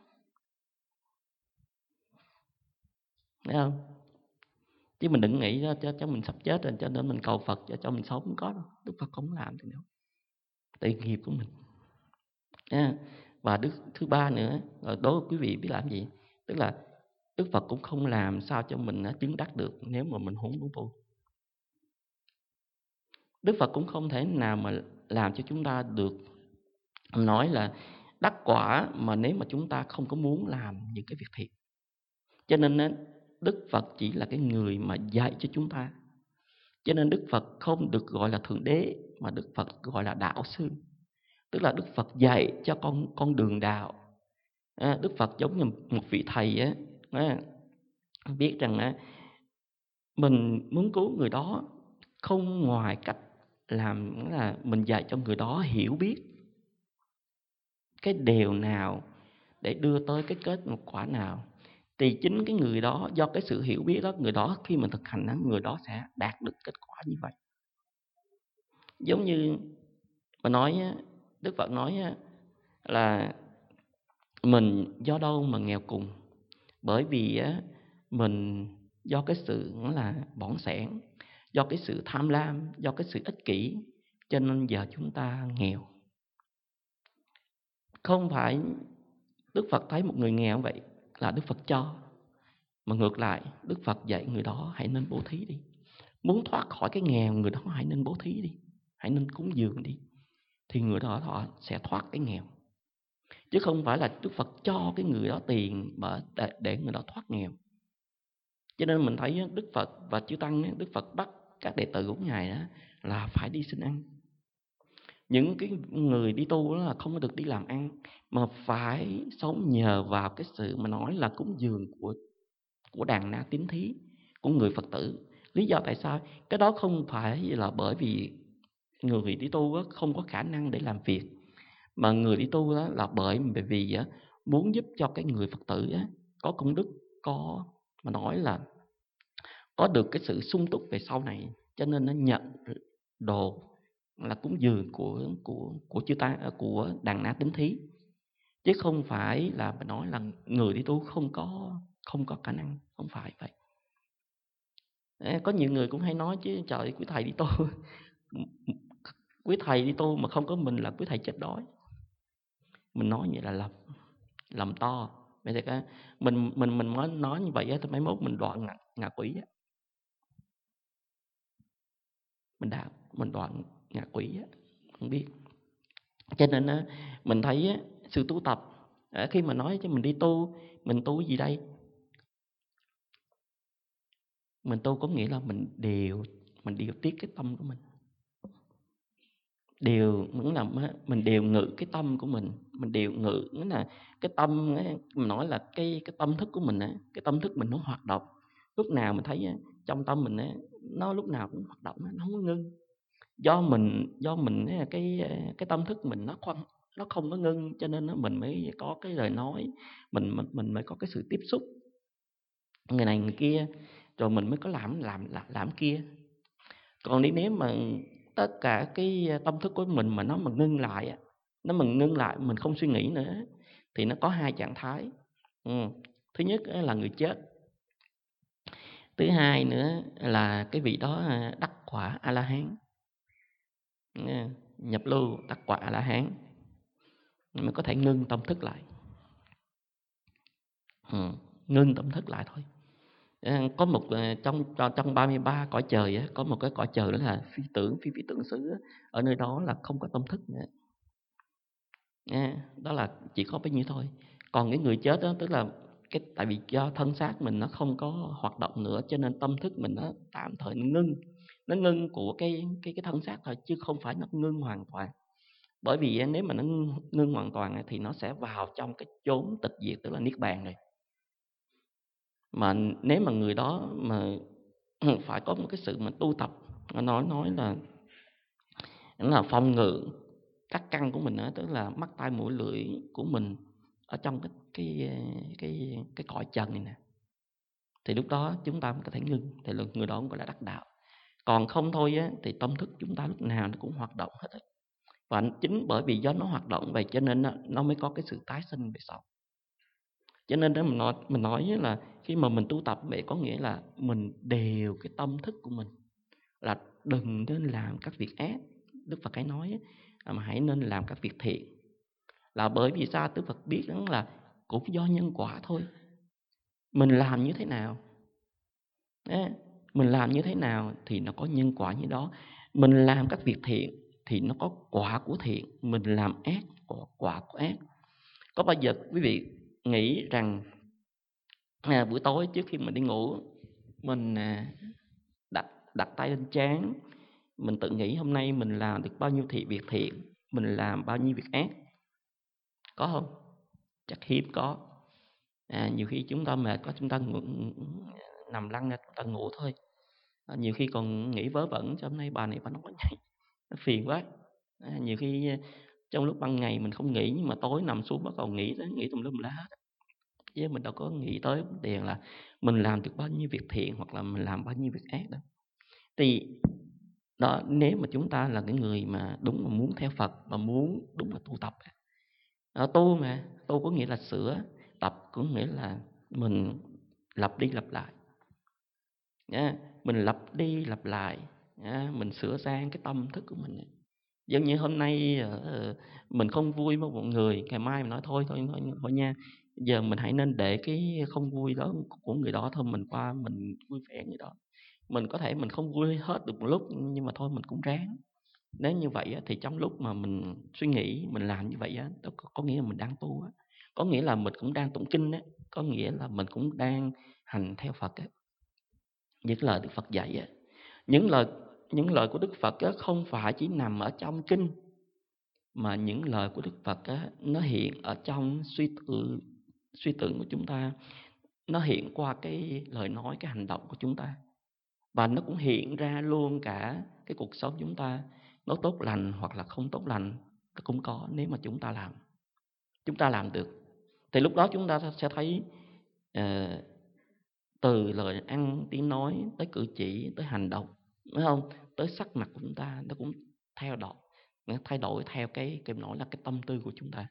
Thấy không? Chứ mình đừng nghĩ cho, cho mình sắp chết rồi cho nên mình cầu Phật cho, cho mình sống, không có đâu. Đức Phật không làm được đâu. Tại nghiệp của mình. À, và đức thứ ba nữa, đối với quý vị biết làm gì? Tức là Đức Phật cũng không làm sao cho mình chứng đắc được nếu mà mình không đúng tu. Đức Phật cũng không thể nào mà làm cho chúng ta được nói là đắc quả mà nếu mà chúng ta không có muốn làm những cái việc thiện. Cho nên Đức Phật chỉ là cái người mà dạy cho chúng ta. Cho nên Đức Phật không được gọi là Thượng Đế, mà Đức Phật gọi là Đạo Sư. Tức là Đức Phật dạy cho con con đường đạo. À, Đức Phật giống như một vị thầy á, à, biết rằng á, mình muốn cứu người đó không ngoài cách làm là mình dạy cho người đó hiểu biết cái điều nào để đưa tới cái kết một quả nào. Thì chính cái người đó, do cái sự hiểu biết đó, người đó khi mà thực hành đó, người đó sẽ đạt được kết quả như vậy. Giống như mà nói, Đức Phật nói là mình do đâu mà nghèo cùng? Bởi vì mình do cái sự là bỏng sẻn, do cái sự tham lam, do cái sự ích kỷ, cho nên giờ chúng ta nghèo. Không phải Đức Phật thấy một người nghèo vậy là Đức Phật cho, mà ngược lại Đức Phật dạy người đó hãy nên bố thí đi. Muốn thoát khỏi cái nghèo, người đó hãy nên bố thí đi, hãy nên cúng dường đi, thì người đó họ sẽ thoát cái nghèo. Chứ không phải là Đức Phật cho cái người đó tiền để, để người đó thoát nghèo. Cho nên mình thấy Đức Phật và Chư Tăng, Đức Phật bắt các đệ tử của Ngài đó là phải đi xin ăn. Những cái người đi tu đó là không có được đi làm ăn, mà phải sống nhờ vào cái sự mà nói là cúng dường của của đàn na tín thí, của người Phật tử. Lý do tại sao? Cái đó không phải là bởi vì người đi tu đó không có khả năng để làm việc, mà người đi tu đó là bởi vì muốn giúp cho cái người Phật tử đó có công đức, có mà nói là có được cái sự sung túc về sau này, cho nên nó nhận đồ là cúng dường của của của chư ta, của đàn na tín thí, chứ không phải là mà nói là người đi tu không có không có khả năng, không phải vậy. Có nhiều người cũng hay nói chứ trời, quý thầy đi tu quý thầy đi tu mà không có mình là quý thầy chết đói. Mình nói vậy là lầm lầm to. Vậy thì cái mình mình mình mới nói như vậy á, thì mấy mốt mình đoạn ngạ, ngạ quỷ á. Mình đã mình đoạn ngạ quỷ á, không biết. Cho nên á, mình thấy á, sự tu tập khi mà nói cho mình đi tu, mình tu gì đây? Mình tu có nghĩa là mình điều mình điều tiết cái tâm của mình. điều muốn làm á, mình điều ngự cái tâm của mình, mình điều ngự nghĩa là cái tâm á, mình nói là cái cái tâm thức của mình á, cái tâm thức mình nó hoạt động. Lúc nào mình thấy á, trong tâm mình á, nó lúc nào cũng hoạt động á, nó không có ngưng. Do mình do mình á, cái cái tâm thức mình nó không nó không có ngưng, cho nên nó mình mới có cái lời nói, mình mình mình mới có cái sự tiếp xúc người này người kia, rồi mình mới có làm làm làm làm kia. Còn nếu mà tất cả cái tâm thức của mình mà nó mà ngưng lại á, nó mà ngưng lại mình không suy nghĩ nữa thì nó có hai trạng thái. Ừ. Thứ nhất là người chết. Thứ hai nữa là cái vị đó đắc quả A La Hán. Nhập lưu đắc quả A La Hán. Mình có thể ngưng tâm thức lại. Ừ. Ngưng tâm thức lại thôi. Có một trong trong ba mươi ba cõi trời á, có một cái cõi trời đó là phi tưởng, phi phi tưởng xứ, ở nơi đó là không có tâm thức nữa. Đó là chỉ có bấy nhiêu thôi. Còn cái người chết đó, tức là cái tại vì do thân xác mình nó không có hoạt động nữa, cho nên tâm thức mình nó tạm thời ngưng, nó ngưng của cái cái cái thân xác thôi, chứ không phải nó ngưng hoàn toàn. Bởi vì nếu mà nó ngưng, ngưng hoàn toàn thì nó sẽ vào trong cái chốn tịch diệt, tức là niết bàn rồi. Mà nếu mà người đó mà phải có một cái sự mà tu tập, nó nói nói là nó là phong ngự các căn của mình đó, tức là mắt tai mũi lưỡi của mình ở trong cái cái cái cái cõi trần này nè, thì lúc đó chúng ta mới có thể ngưng, thì người đó cũng gọi là đắc đạo. Còn không thôi á, thì tâm thức chúng ta lúc nào nó cũng hoạt động hết ấy. Và chính bởi vì do nó hoạt động vậy cho nên nó, nó mới có cái sự tái sinh về sau. Cho nên đó mình nói mình nói là khi mà mình tu tập vậy có nghĩa là mình đều cái tâm thức của mình là đừng nên làm các việc ác. Đức Phật hãy nói mà hãy nên làm các việc thiện. Là bởi vì sao? Đức Phật biết đó là cũng do nhân quả thôi. Mình làm như thế nào, mình làm như thế nào thì nó có nhân quả như đó. Mình làm các việc thiện thì nó có quả của thiện, mình làm ác có quả của ác. Có bao giờ quý vị nghĩ rằng à, buổi tối trước khi mình đi ngủ, mình à, đặt đặt tay lên trán, mình tự nghĩ hôm nay mình làm được bao nhiêu thị việc thiện, mình làm bao nhiêu việc ác? Có không? Chắc hiếm có. À, nhiều khi chúng ta mệt có chúng ta ngủ, nằm lăn ra chúng ta ngủ thôi. À, nhiều khi còn nghĩ vớ vẩn cho hôm nay bà này bà nói vậy, nó phiền quá. À, nhiều khi trong lúc ban ngày mình không nghĩ, nhưng mà tối nằm xuống bắt đầu nghĩ tới nghĩ tùm lum la hết. Chứ mình đâu có nghĩ tới vấn đề là mình làm được bao nhiêu việc thiện hoặc là mình làm bao nhiêu việc ác đâu. Thì đó, nếu mà chúng ta là cái người mà đúng mà muốn theo Phật và muốn đúng là tu tập, đó, tu mà tu có nghĩa là sửa, tập có nghĩa là mình lặp đi lặp lại nha, mình lặp đi lặp lại nha, mình sửa sang cái tâm thức của mình. Giống như hôm nay mình không vui với một người, ngày mai mình nói thôi thôi thôi, thôi nha, giờ mình hãy nên để cái không vui đó của người đó thôi, mình qua mình vui vẻ như đó. Mình có thể mình không vui hết được một lúc, nhưng mà thôi mình cũng ráng. Nếu như vậy thì trong lúc mà mình suy nghĩ, mình làm như vậy á, có nghĩa là mình đang tu á, có nghĩa là mình cũng đang tụng kinh á, có nghĩa là mình cũng đang hành theo Phật á. Những lời Đức Phật dạy á, những lời những lời của Đức Phật á, không phải chỉ nằm ở trong kinh, mà những lời của Đức Phật á, nó hiện ở trong suy tưởng suy tưởng của chúng ta, nó hiện qua cái lời nói, cái hành động của chúng ta, và nó cũng hiện ra luôn cả cái cuộc sống chúng ta, nó tốt lành hoặc là không tốt lành, nó cũng có. Nếu mà chúng ta làm chúng ta làm được thì lúc đó chúng ta sẽ thấy uh, từ lời ăn tiếng nói tới cử chỉ tới hành động, đúng không, tới sắc mặt của chúng ta, nó cũng theo đổi nó thay đổi theo cái cái nói là cái tâm tư của chúng ta.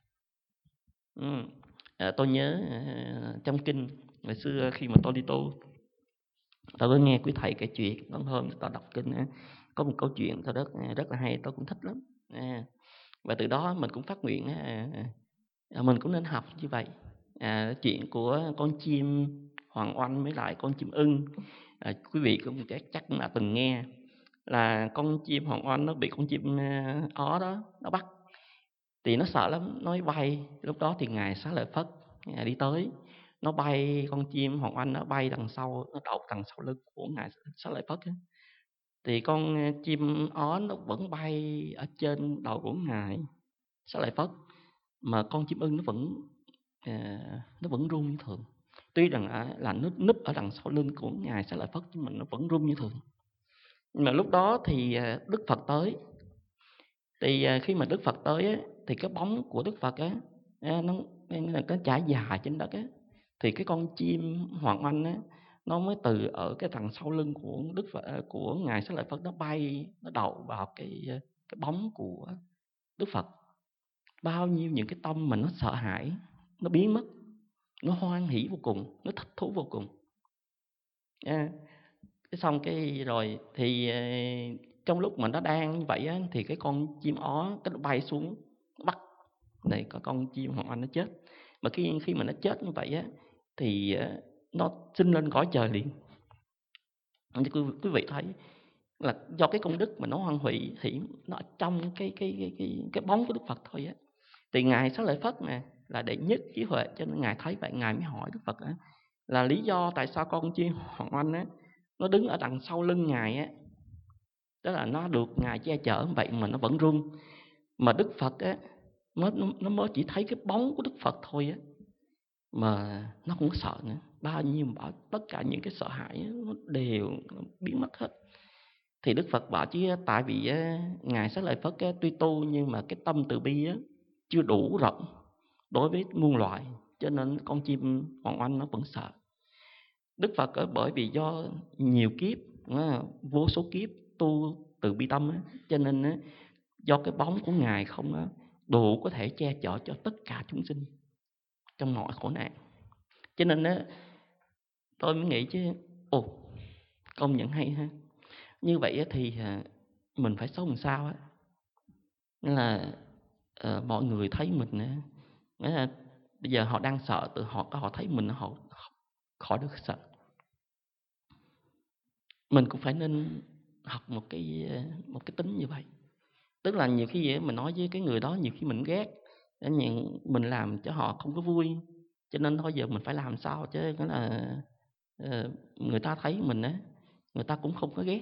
Ừ. À, tôi nhớ uh, trong kinh ngày xưa khi mà tôi đi tu, tôi có nghe quý thầy kể chuyện. Có hôm tôi đọc kinh á, có một câu chuyện tôi rất rất là hay, tôi cũng thích lắm. À, và từ đó mình cũng phát nguyện á, à, mình cũng nên học như vậy. À, chuyện của con chim hoàng oanh với lại con chim ưng, à, quý vị cũng chắc chắc cũng đã từng nghe là con chim hoàng oanh nó bị con chim ó đó nó bắt, thì nó sợ lắm, nó bay. Lúc đó thì ngài Xá Lợi Phất ngài đi tới, nó bay, con chim hoàng oanh nó bay đằng sau, nó đậu đằng sau lưng của ngài Xá Lợi Phất ấy. Thì con chim ó nó vẫn bay ở trên đầu của Ngài Xá Lợi Phất, mà con chim ưng nó vẫn à, nó vẫn rung như thường. Tuy rằng à, là nó núp ở đằng sau lưng của Ngài Xá Lợi Phất, nhưng mà nó vẫn rung như thường. Nhưng mà lúc đó thì à, Đức Phật tới. Thì à, khi mà Đức Phật tới á, thì cái bóng của Đức Phật á, à, nó là cái trải dài trên đất á, thì cái con chim Hoàng Oanh á, nó mới từ ở cái đằng sau lưng của Đức Phật, của Ngài Xá Lợi Phất, nó bay, nó đậu vào cái cái bóng của Đức Phật. Bao nhiêu những cái tâm mình nó sợ hãi nó biến mất, nó hoan hỷ vô cùng, nó thích thú vô cùng. À, cái xong cái rồi thì trong lúc mà nó đang như vậy á, thì cái con chim ó cái nó bay xuống nó bắt này có con chim Hoàng Oanh nó chết. Mà khi khi mà nó chết như vậy á, thì nó sinh lên cõi trời liền. Như quý, quý vị thấy là do cái công đức mà nó hoan hỷ thì nó trong cái cái cái cái cái bóng của Đức Phật thôi á. Thì Ngài Xá Lợi Phất nè là đệ nhất trí huệ, cho nên Ngài thấy vậy Ngài mới hỏi Đức Phật á, là lý do tại sao con chim Hoàng Oanh á nó đứng ở đằng sau lưng Ngài á, tức là nó được Ngài che chở vậy mà nó vẫn rung, mà Đức Phật á nó nó mới chỉ thấy cái bóng của Đức Phật thôi á mà nó không có sợ nữa. Bao nhiêu bảo tất cả những cái sợ hãi nó đều biến mất hết. Thì Đức Phật bảo chứ tại vì á, Ngài Xá Lợi Phất á, tuy tu nhưng mà cái tâm từ bi á chưa đủ rộng đối với muôn loài, cho nên con chim Hoàng Oanh nó vẫn sợ. Đức Phật á, bởi vì do nhiều kiếp, vô số kiếp tu từ bi tâm á, cho nên á, do cái bóng của Ngài không á, đủ có thể che chở cho tất cả chúng sinh trong mọi khổ nạn. Cho nên á, tôi mới nghĩ chứ, ồ, công nhận hay ha. Như vậy á, thì mình phải sống làm sao á, là uh, mọi người thấy mình á, là bây giờ họ đang sợ, từ họ họ thấy mình họ khỏi được sợ. Mình cũng phải nên học một cái một cái tính như vậy. Tức là nhiều khi mình nói với cái người đó, nhiều khi mình ghét, mình làm cho họ không có vui, cho nên thôi giờ mình phải làm sao chứ cái là uh, người ta thấy mình á, người ta cũng không có ghét.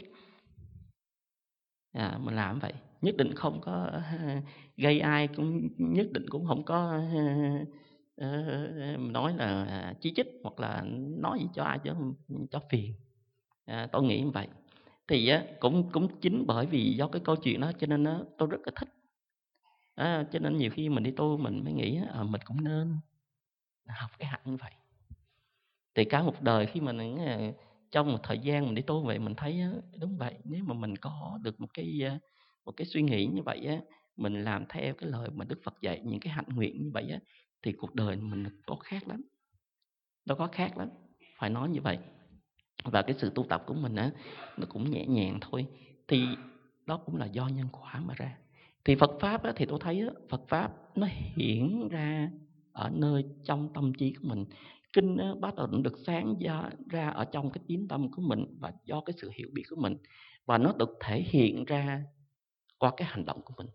À, mình làm vậy nhất định không có uh, gây ai, cũng nhất định cũng không có uh, uh, nói là chỉ trích hoặc là nói gì cho ai cho cho phiền. À, tôi nghĩ như vậy. Thì á, cũng cũng chính bởi vì do cái câu chuyện đó cho nên á, tôi rất là thích. À, cho nên nhiều khi mình đi tu mình mới nghĩ à, mình cũng nên học cái hạnh như vậy. Thì cả một đời khi mà mình, trong một thời gian mình đi tu vậy, mình thấy á, đúng vậy. Nếu mà mình có được một cái một cái suy nghĩ như vậy á, mình làm theo cái lời mà Đức Phật dạy, những cái hạnh nguyện như vậy á, thì cuộc đời mình có khác lắm. Nó có khác lắm, phải nói như vậy. Và cái sự tu tập của mình á, nó cũng nhẹ nhàng thôi. Thì đó cũng là do nhân quả mà ra. Thì Phật Pháp á, thì tôi thấy á, Phật Pháp nó hiển ra ở nơi trong tâm trí của mình. Kinh á, Bát Tịnh được sáng ra, ra ở trong cái tín tâm của mình và do cái sự hiểu biết của mình. Và nó được thể hiện ra qua cái hành động của mình.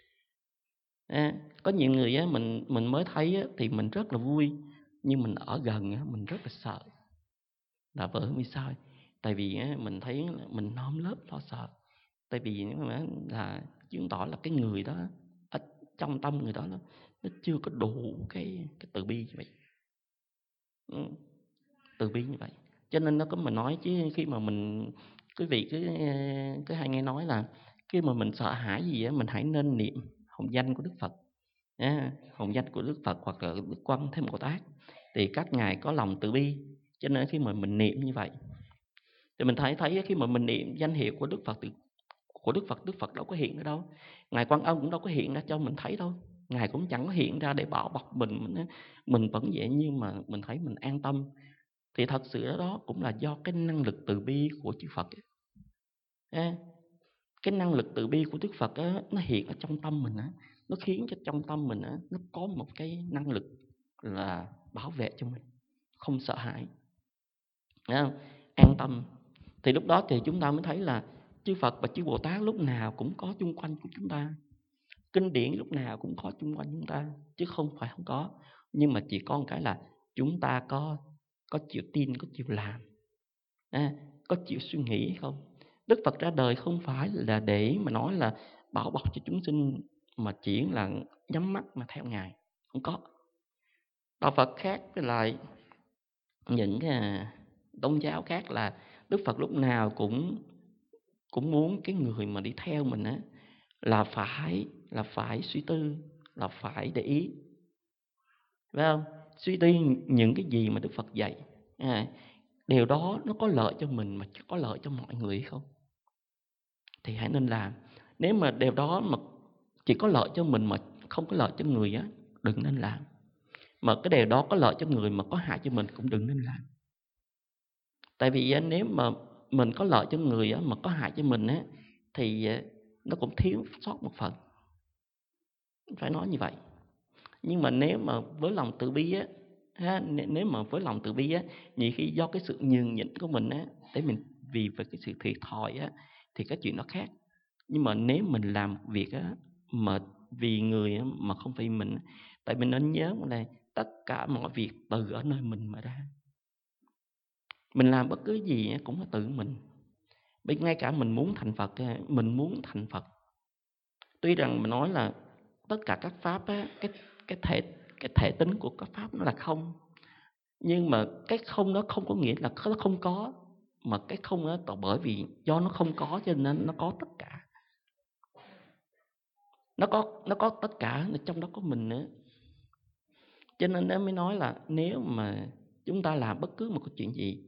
À, có nhiều người á, mình, mình mới thấy á, thì mình rất là vui. Nhưng mình ở gần á, mình rất là sợ. Là bởi vì sao? Tại vì á, mình thấy mình nơm lớp lo sợ. Tại vì là chứng tỏ là cái người đó ở trong tâm người đó nó, nó chưa có đủ cái, cái từ bi như vậy. Ừ, từ bi như vậy. Cho nên nó có mình nói chứ khi mà mình, quý vị cứ cứ hay nghe nói là khi mà mình sợ hãi gì á, mình hãy nên niệm hồng danh của Đức Phật. À, hồng danh của Đức Phật hoặc là Đức Quan Thế Bồ Tát, thì các ngài có lòng từ bi. Cho nên khi mà mình niệm như vậy thì mình thấy thấy khi mà mình niệm danh hiệu của Đức Phật của Đức Phật, Đức Phật đâu có hiện ở đâu. Ngài Quan Âm cũng đâu có hiện ra cho mình thấy đâu. Ngài cũng chẳng có hiện ra để bảo bọc mình. Mình, mình vẫn vậy nhưng mà mình thấy mình an tâm. Thì thật sự đó, đó cũng là do cái năng lực từ bi của chư Phật. À, cái năng lực từ bi của Đức Phật á, nó hiện ở trong tâm mình á, nó khiến cho trong tâm mình á, nó có một cái năng lực là bảo vệ cho mình, không sợ hãi, an tâm. Thì lúc đó thì chúng ta mới thấy là chư Phật và chư Bồ Tát lúc nào cũng có chung quanh của chúng ta. Kinh điển lúc nào cũng có chung quanh chúng ta, chứ không phải không có. Nhưng mà chỉ có một cái là chúng ta có có chịu tin, có chịu làm, à, có chịu suy nghĩ hay không. Đức Phật ra đời không phải là để mà nói là bảo bọc cho chúng sinh, mà chỉ là nhắm mắt mà theo Ngài. Không có. Đạo Phật khác với lại những cái tôn giáo khác là Đức Phật lúc nào cũng cũng muốn cái người mà đi theo mình á là phải là phải suy tư, là phải để ý, phải không? Suy tư những cái gì mà Đức Phật dạy, à, điều đó nó có lợi cho mình mà có lợi cho mọi người hay không, thì hãy nên làm. Nếu mà điều đó mà chỉ có lợi cho mình mà không có lợi cho người á, đừng nên làm. Mà cái điều đó có lợi cho người mà có hại cho mình cũng đừng nên làm. Tại vì nếu mà mình có lợi cho người á, mà có hại cho mình á, thì nó cũng thiếu sót một phần. Phải nói như vậy. Nhưng mà nếu mà với lòng từ bi á, ha, nếu mà với lòng từ bi á, nhiều khi do cái sự nhường nhịn của mình á, để mình vì về cái sự thiệt thòi á, thì cái chuyện nó khác. Nhưng mà nếu mình làm việc á, mà vì người á, mà không vì mình, tại mình nên nhớ là tất cả mọi việc từ ở nơi mình mà ra. Mình làm bất cứ gì cũng là từ mình. Bởi ngay cả mình muốn thành Phật, mình muốn thành Phật. Tuy rằng mình nói là tất cả các pháp á, cái cái thể cái thể tính của các pháp nó là không. Nhưng mà cái không đó không có nghĩa là nó không có, mà cái không đó là bởi vì do nó không có cho nên nó có tất cả. Nó có nó có tất cả, trong đó có mình nữa. Cho nên nó mới nói là nếu mà chúng ta làm bất cứ một cái chuyện gì,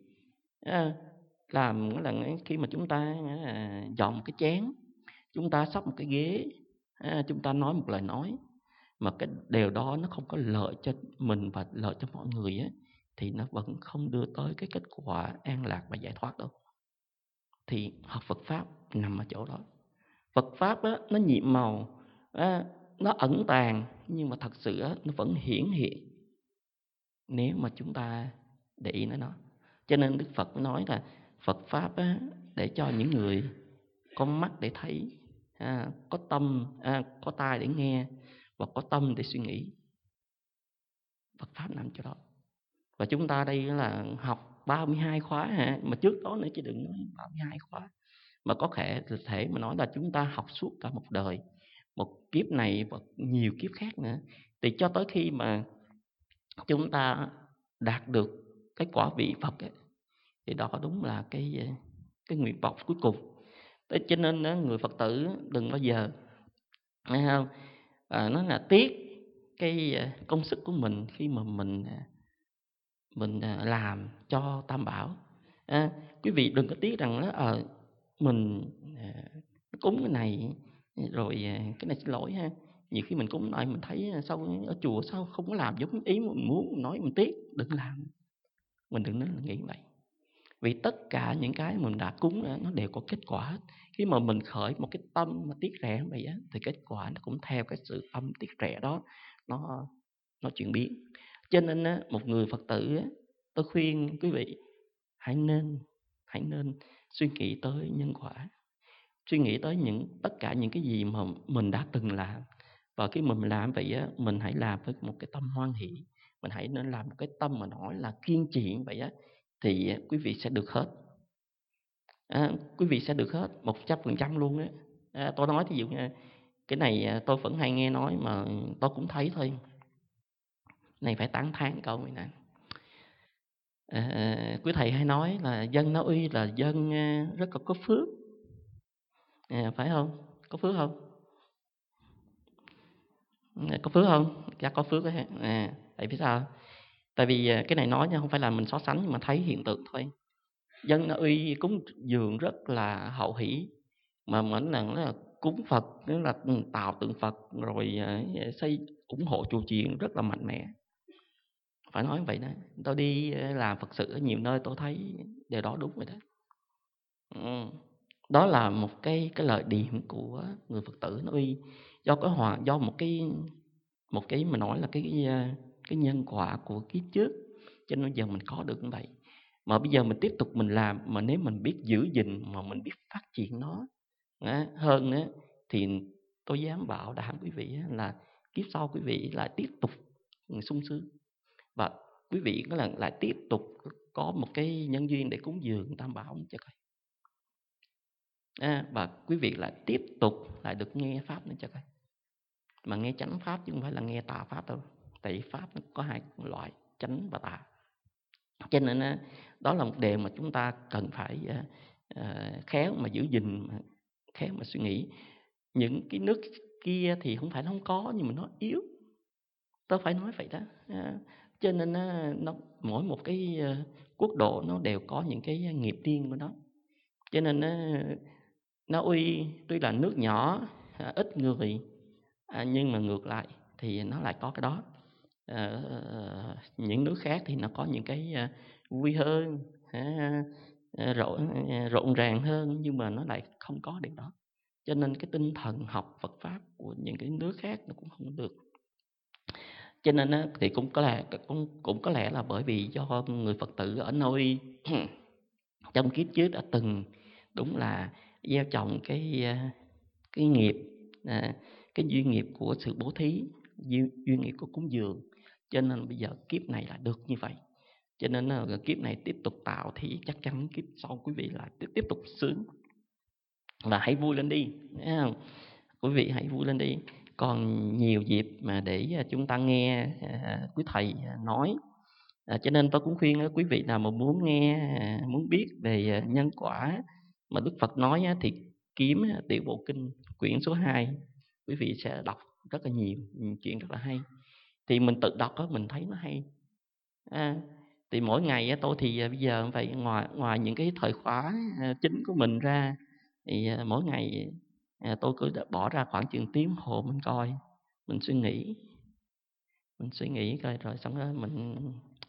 làm là khi mà chúng ta dọn một cái chén, chúng ta xốc một cái ghế, chúng ta nói một lời nói, mà cái điều đó nó không có lợi cho mình và lợi cho mọi người á, thì nó vẫn không đưa tới cái kết quả an lạc và giải thoát đâu. Thì học Phật Pháp nằm ở chỗ đó. Phật Pháp á, nó nhiệm màu, á, nó ẩn tàng, nhưng mà thật sự á, nó vẫn hiển hiện nếu mà chúng ta để ý đến nó. Cho nên Đức Phật nói là Phật Pháp á, để cho những người có mắt để thấy, à, có tâm, à, có tai để nghe và có tâm để suy nghĩ. Phật Pháp nằm chỗ đó. Và chúng ta đây là học ba mươi hai khóa hả? Mà trước đó nữa chứ đừng nói ba mươi hai khóa. Mà có thể thể mà nói là chúng ta học suốt cả một đời, một kiếp này và nhiều kiếp khác nữa. Thì cho tới khi mà chúng ta đạt được cái quả vị Phật ấy, thì đó đúng là cái cái nguyện vọng cuối cùng. Thế cho nên người Phật tử đừng bao giờ nghe không? À, nó là tiếc cái công sức của mình khi mà mình mình làm cho Tam Bảo. À, quý vị đừng có tiếc rằng đó, à, mình à, cúng cái này rồi cái này xin lỗi ha. Nhiều khi mình cúng lại mình thấy sao ở chùa sao không có làm giống ý mình muốn, mình nói mình tiếc, đừng làm. Mình đừng nói là nghĩ vậy. Vì tất cả những cái mình đã cúng đó, nó đều có kết quả hết. Khi mà mình khởi một cái tâm mà tiếc rẻ vậy á, thì kết quả nó cũng theo cái sự tâm tiếc rẻ đó, nó nó chuyển biến. Cho nên á, một người Phật tử á, tôi khuyên quý vị hãy nên hãy nên suy nghĩ tới nhân quả, suy nghĩ tới những tất cả những cái gì mà mình đã từng làm. Và khi mình làm vậy á, mình hãy làm với một cái tâm hoan hỷ, mình hãy nên làm một cái tâm mà nói là kiên trì vậy á, thì quý vị sẽ được hết. À, quý vị sẽ được hết một trăm phần trăm luôn á. À, tôi nói thí dụ nha, cái này tôi vẫn hay nghe nói mà tôi cũng thấy thôi. Này phải tán thán câu này nè. À, quý thầy hay nói là dân Na Uy là dân rất là có phước, à, phải không? Có phước không? Có phước không? Chắc có phước đấy. À, tại vì sao? Tại vì cái này nói nha, không phải là mình so sánh nhưng mà thấy hiện tượng thôi. Dân Na Uy cúng dường rất là hậu hỷ, mà mỗi lần là cúng Phật, tức là tạo tượng Phật rồi xây ủng hộ chùa chiền rất là mạnh mẽ. Phải nói vậy đó. Tôi đi làm Phật sự ở nhiều nơi tôi thấy điều đó đúng rồi đó. Ừ. Đó là một cái cái lợi điểm của người Phật tử Na Uy, do cái hòa do một cái một cái mà nói là cái cái nhân quả của kiếp trước, cho nên giờ mình có được như vậy. Mà bây giờ mình tiếp tục mình làm, mà nếu mình biết giữ gìn mà mình biết phát triển nó á, hơn á, thì tôi dám bảo đảm quý vị là kiếp sau quý vị lại tiếp tục sung sướng, và quý vị có lần lại tiếp tục có một cái nhân duyên để cúng dường Tam Bảo cho coi. À, và quý vị lại tiếp tục lại được nghe pháp nữa cho coi. Mà nghe chánh pháp chứ không phải là nghe tà pháp đâu. Tại vì pháp nó có hai loại, chánh và tà. Cho nên đó là một điều mà chúng ta cần phải uh, khéo mà giữ gìn, khéo mà suy nghĩ. Những cái nước kia thì không phải nó không có, nhưng mà nó yếu. Tôi phải nói vậy đó. À, cho nên nó mỗi một cái quốc độ nó đều có những cái nghiệp riêng của nó. Cho nên Na Uy tuy là nước nhỏ, ít người, nhưng mà ngược lại thì nó lại có cái đó. À, những nước khác thì nó có những cái vui hơn, rộn, rộn ràng hơn, nhưng mà nó lại không có điều đó. Cho nên cái tinh thần học Phật Pháp của những cái nước khác nó cũng không được. Cho nên thì cũng có lẽ cũng, cũng có lẽ là bởi vì do người Phật tử ở Na Uy trong kiếp trước đã từng đúng là gieo trồng cái cái nghiệp, cái duyên nghiệp của sự bố thí, duyên, duyên nghiệp của cúng dường. Cho nên bây giờ kiếp này là được như vậy. Cho nên là kiếp này tiếp tục tạo thì chắc chắn kiếp sau quý vị lại tiếp, tiếp tục sướng. Và hãy vui lên đi, thấy không? Quý vị hãy vui lên đi. Còn nhiều dịp mà để chúng ta nghe à, quý thầy nói. À, cho nên tôi cũng khuyên quý vị nào mà muốn nghe, muốn biết về nhân quả mà Đức Phật nói thì kiếm Tiểu Bộ Kinh quyển số hai. Quý vị sẽ đọc rất là nhiều chuyện rất là hay. Thì mình tự đọc đó, mình thấy nó hay. À, thì mỗi ngày tôi thì bây giờ vậy, ngoài ngoài những cái thời khóa chính của mình ra thì mỗi ngày tôi cứ bỏ ra khoảng chừng tiếng hồ mình coi, mình suy nghĩ, mình suy nghĩ coi rồi xong đó mình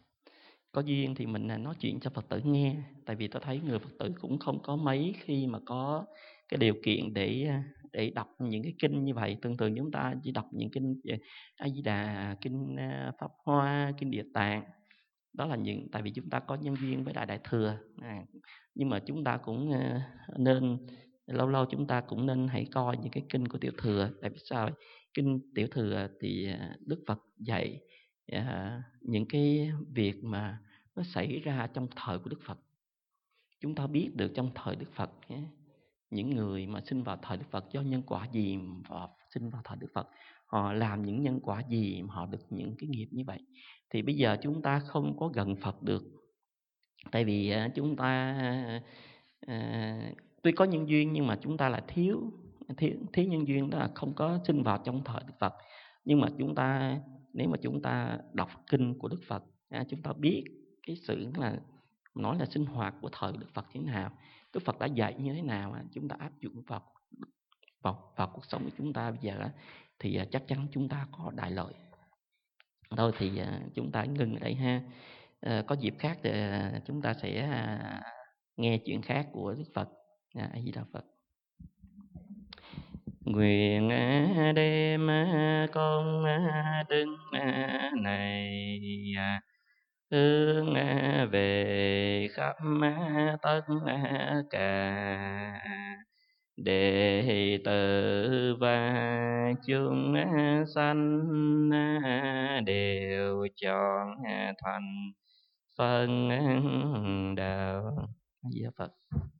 có duyên thì mình nói chuyện cho Phật tử nghe. Tại vì tôi thấy người Phật tử cũng không có mấy khi mà có cái điều kiện để để đọc những cái kinh như vậy. Thường thường chúng ta chỉ đọc những kinh A Di Đà, kinh Pháp Hoa, kinh Địa Tạng. Đó là những tại vì chúng ta có nhân duyên với Đại Đại Thừa. À, nhưng mà chúng ta cũng nên lâu lâu chúng ta cũng nên hãy coi những cái kinh của Tiểu Thừa. Tại vì sao? Kinh Tiểu Thừa thì Đức Phật dạy à, những cái việc mà nó xảy ra trong thời của Đức Phật. Chúng ta biết được trong thời Đức Phật, những người mà sinh vào thời Đức Phật do nhân quả gì mà sinh vào thời Đức Phật, họ làm những nhân quả gì mà họ được những cái nghiệp như vậy. Thì bây giờ chúng ta không có gần Phật được. Tại vì chúng ta à, tuy có nhân duyên nhưng mà chúng ta lại thiếu, thiếu, thiếu nhân duyên, đó là không có sinh vào trong thời Đức Phật. Nhưng mà chúng ta nếu mà chúng ta đọc kinh của Đức Phật, à, chúng ta biết cái sự là nói là sinh hoạt của thời Đức Phật thế nào, Đức Phật đã dạy như thế nào, chúng ta áp dụng vào vào, vào cuộc sống của chúng ta bây giờ thì chắc chắn chúng ta có đại lợi. Thôi thì chúng ta ngừng ở đây ha. À, có dịp khác thì chúng ta sẽ nghe chuyện khác của Đức Phật. A Di Đà Phật. Nguyện đêm con đứng này hướng về khắp tất cả đệ tử và chúng sanh đều chọn thành phân đạo. A Di Đà Phật.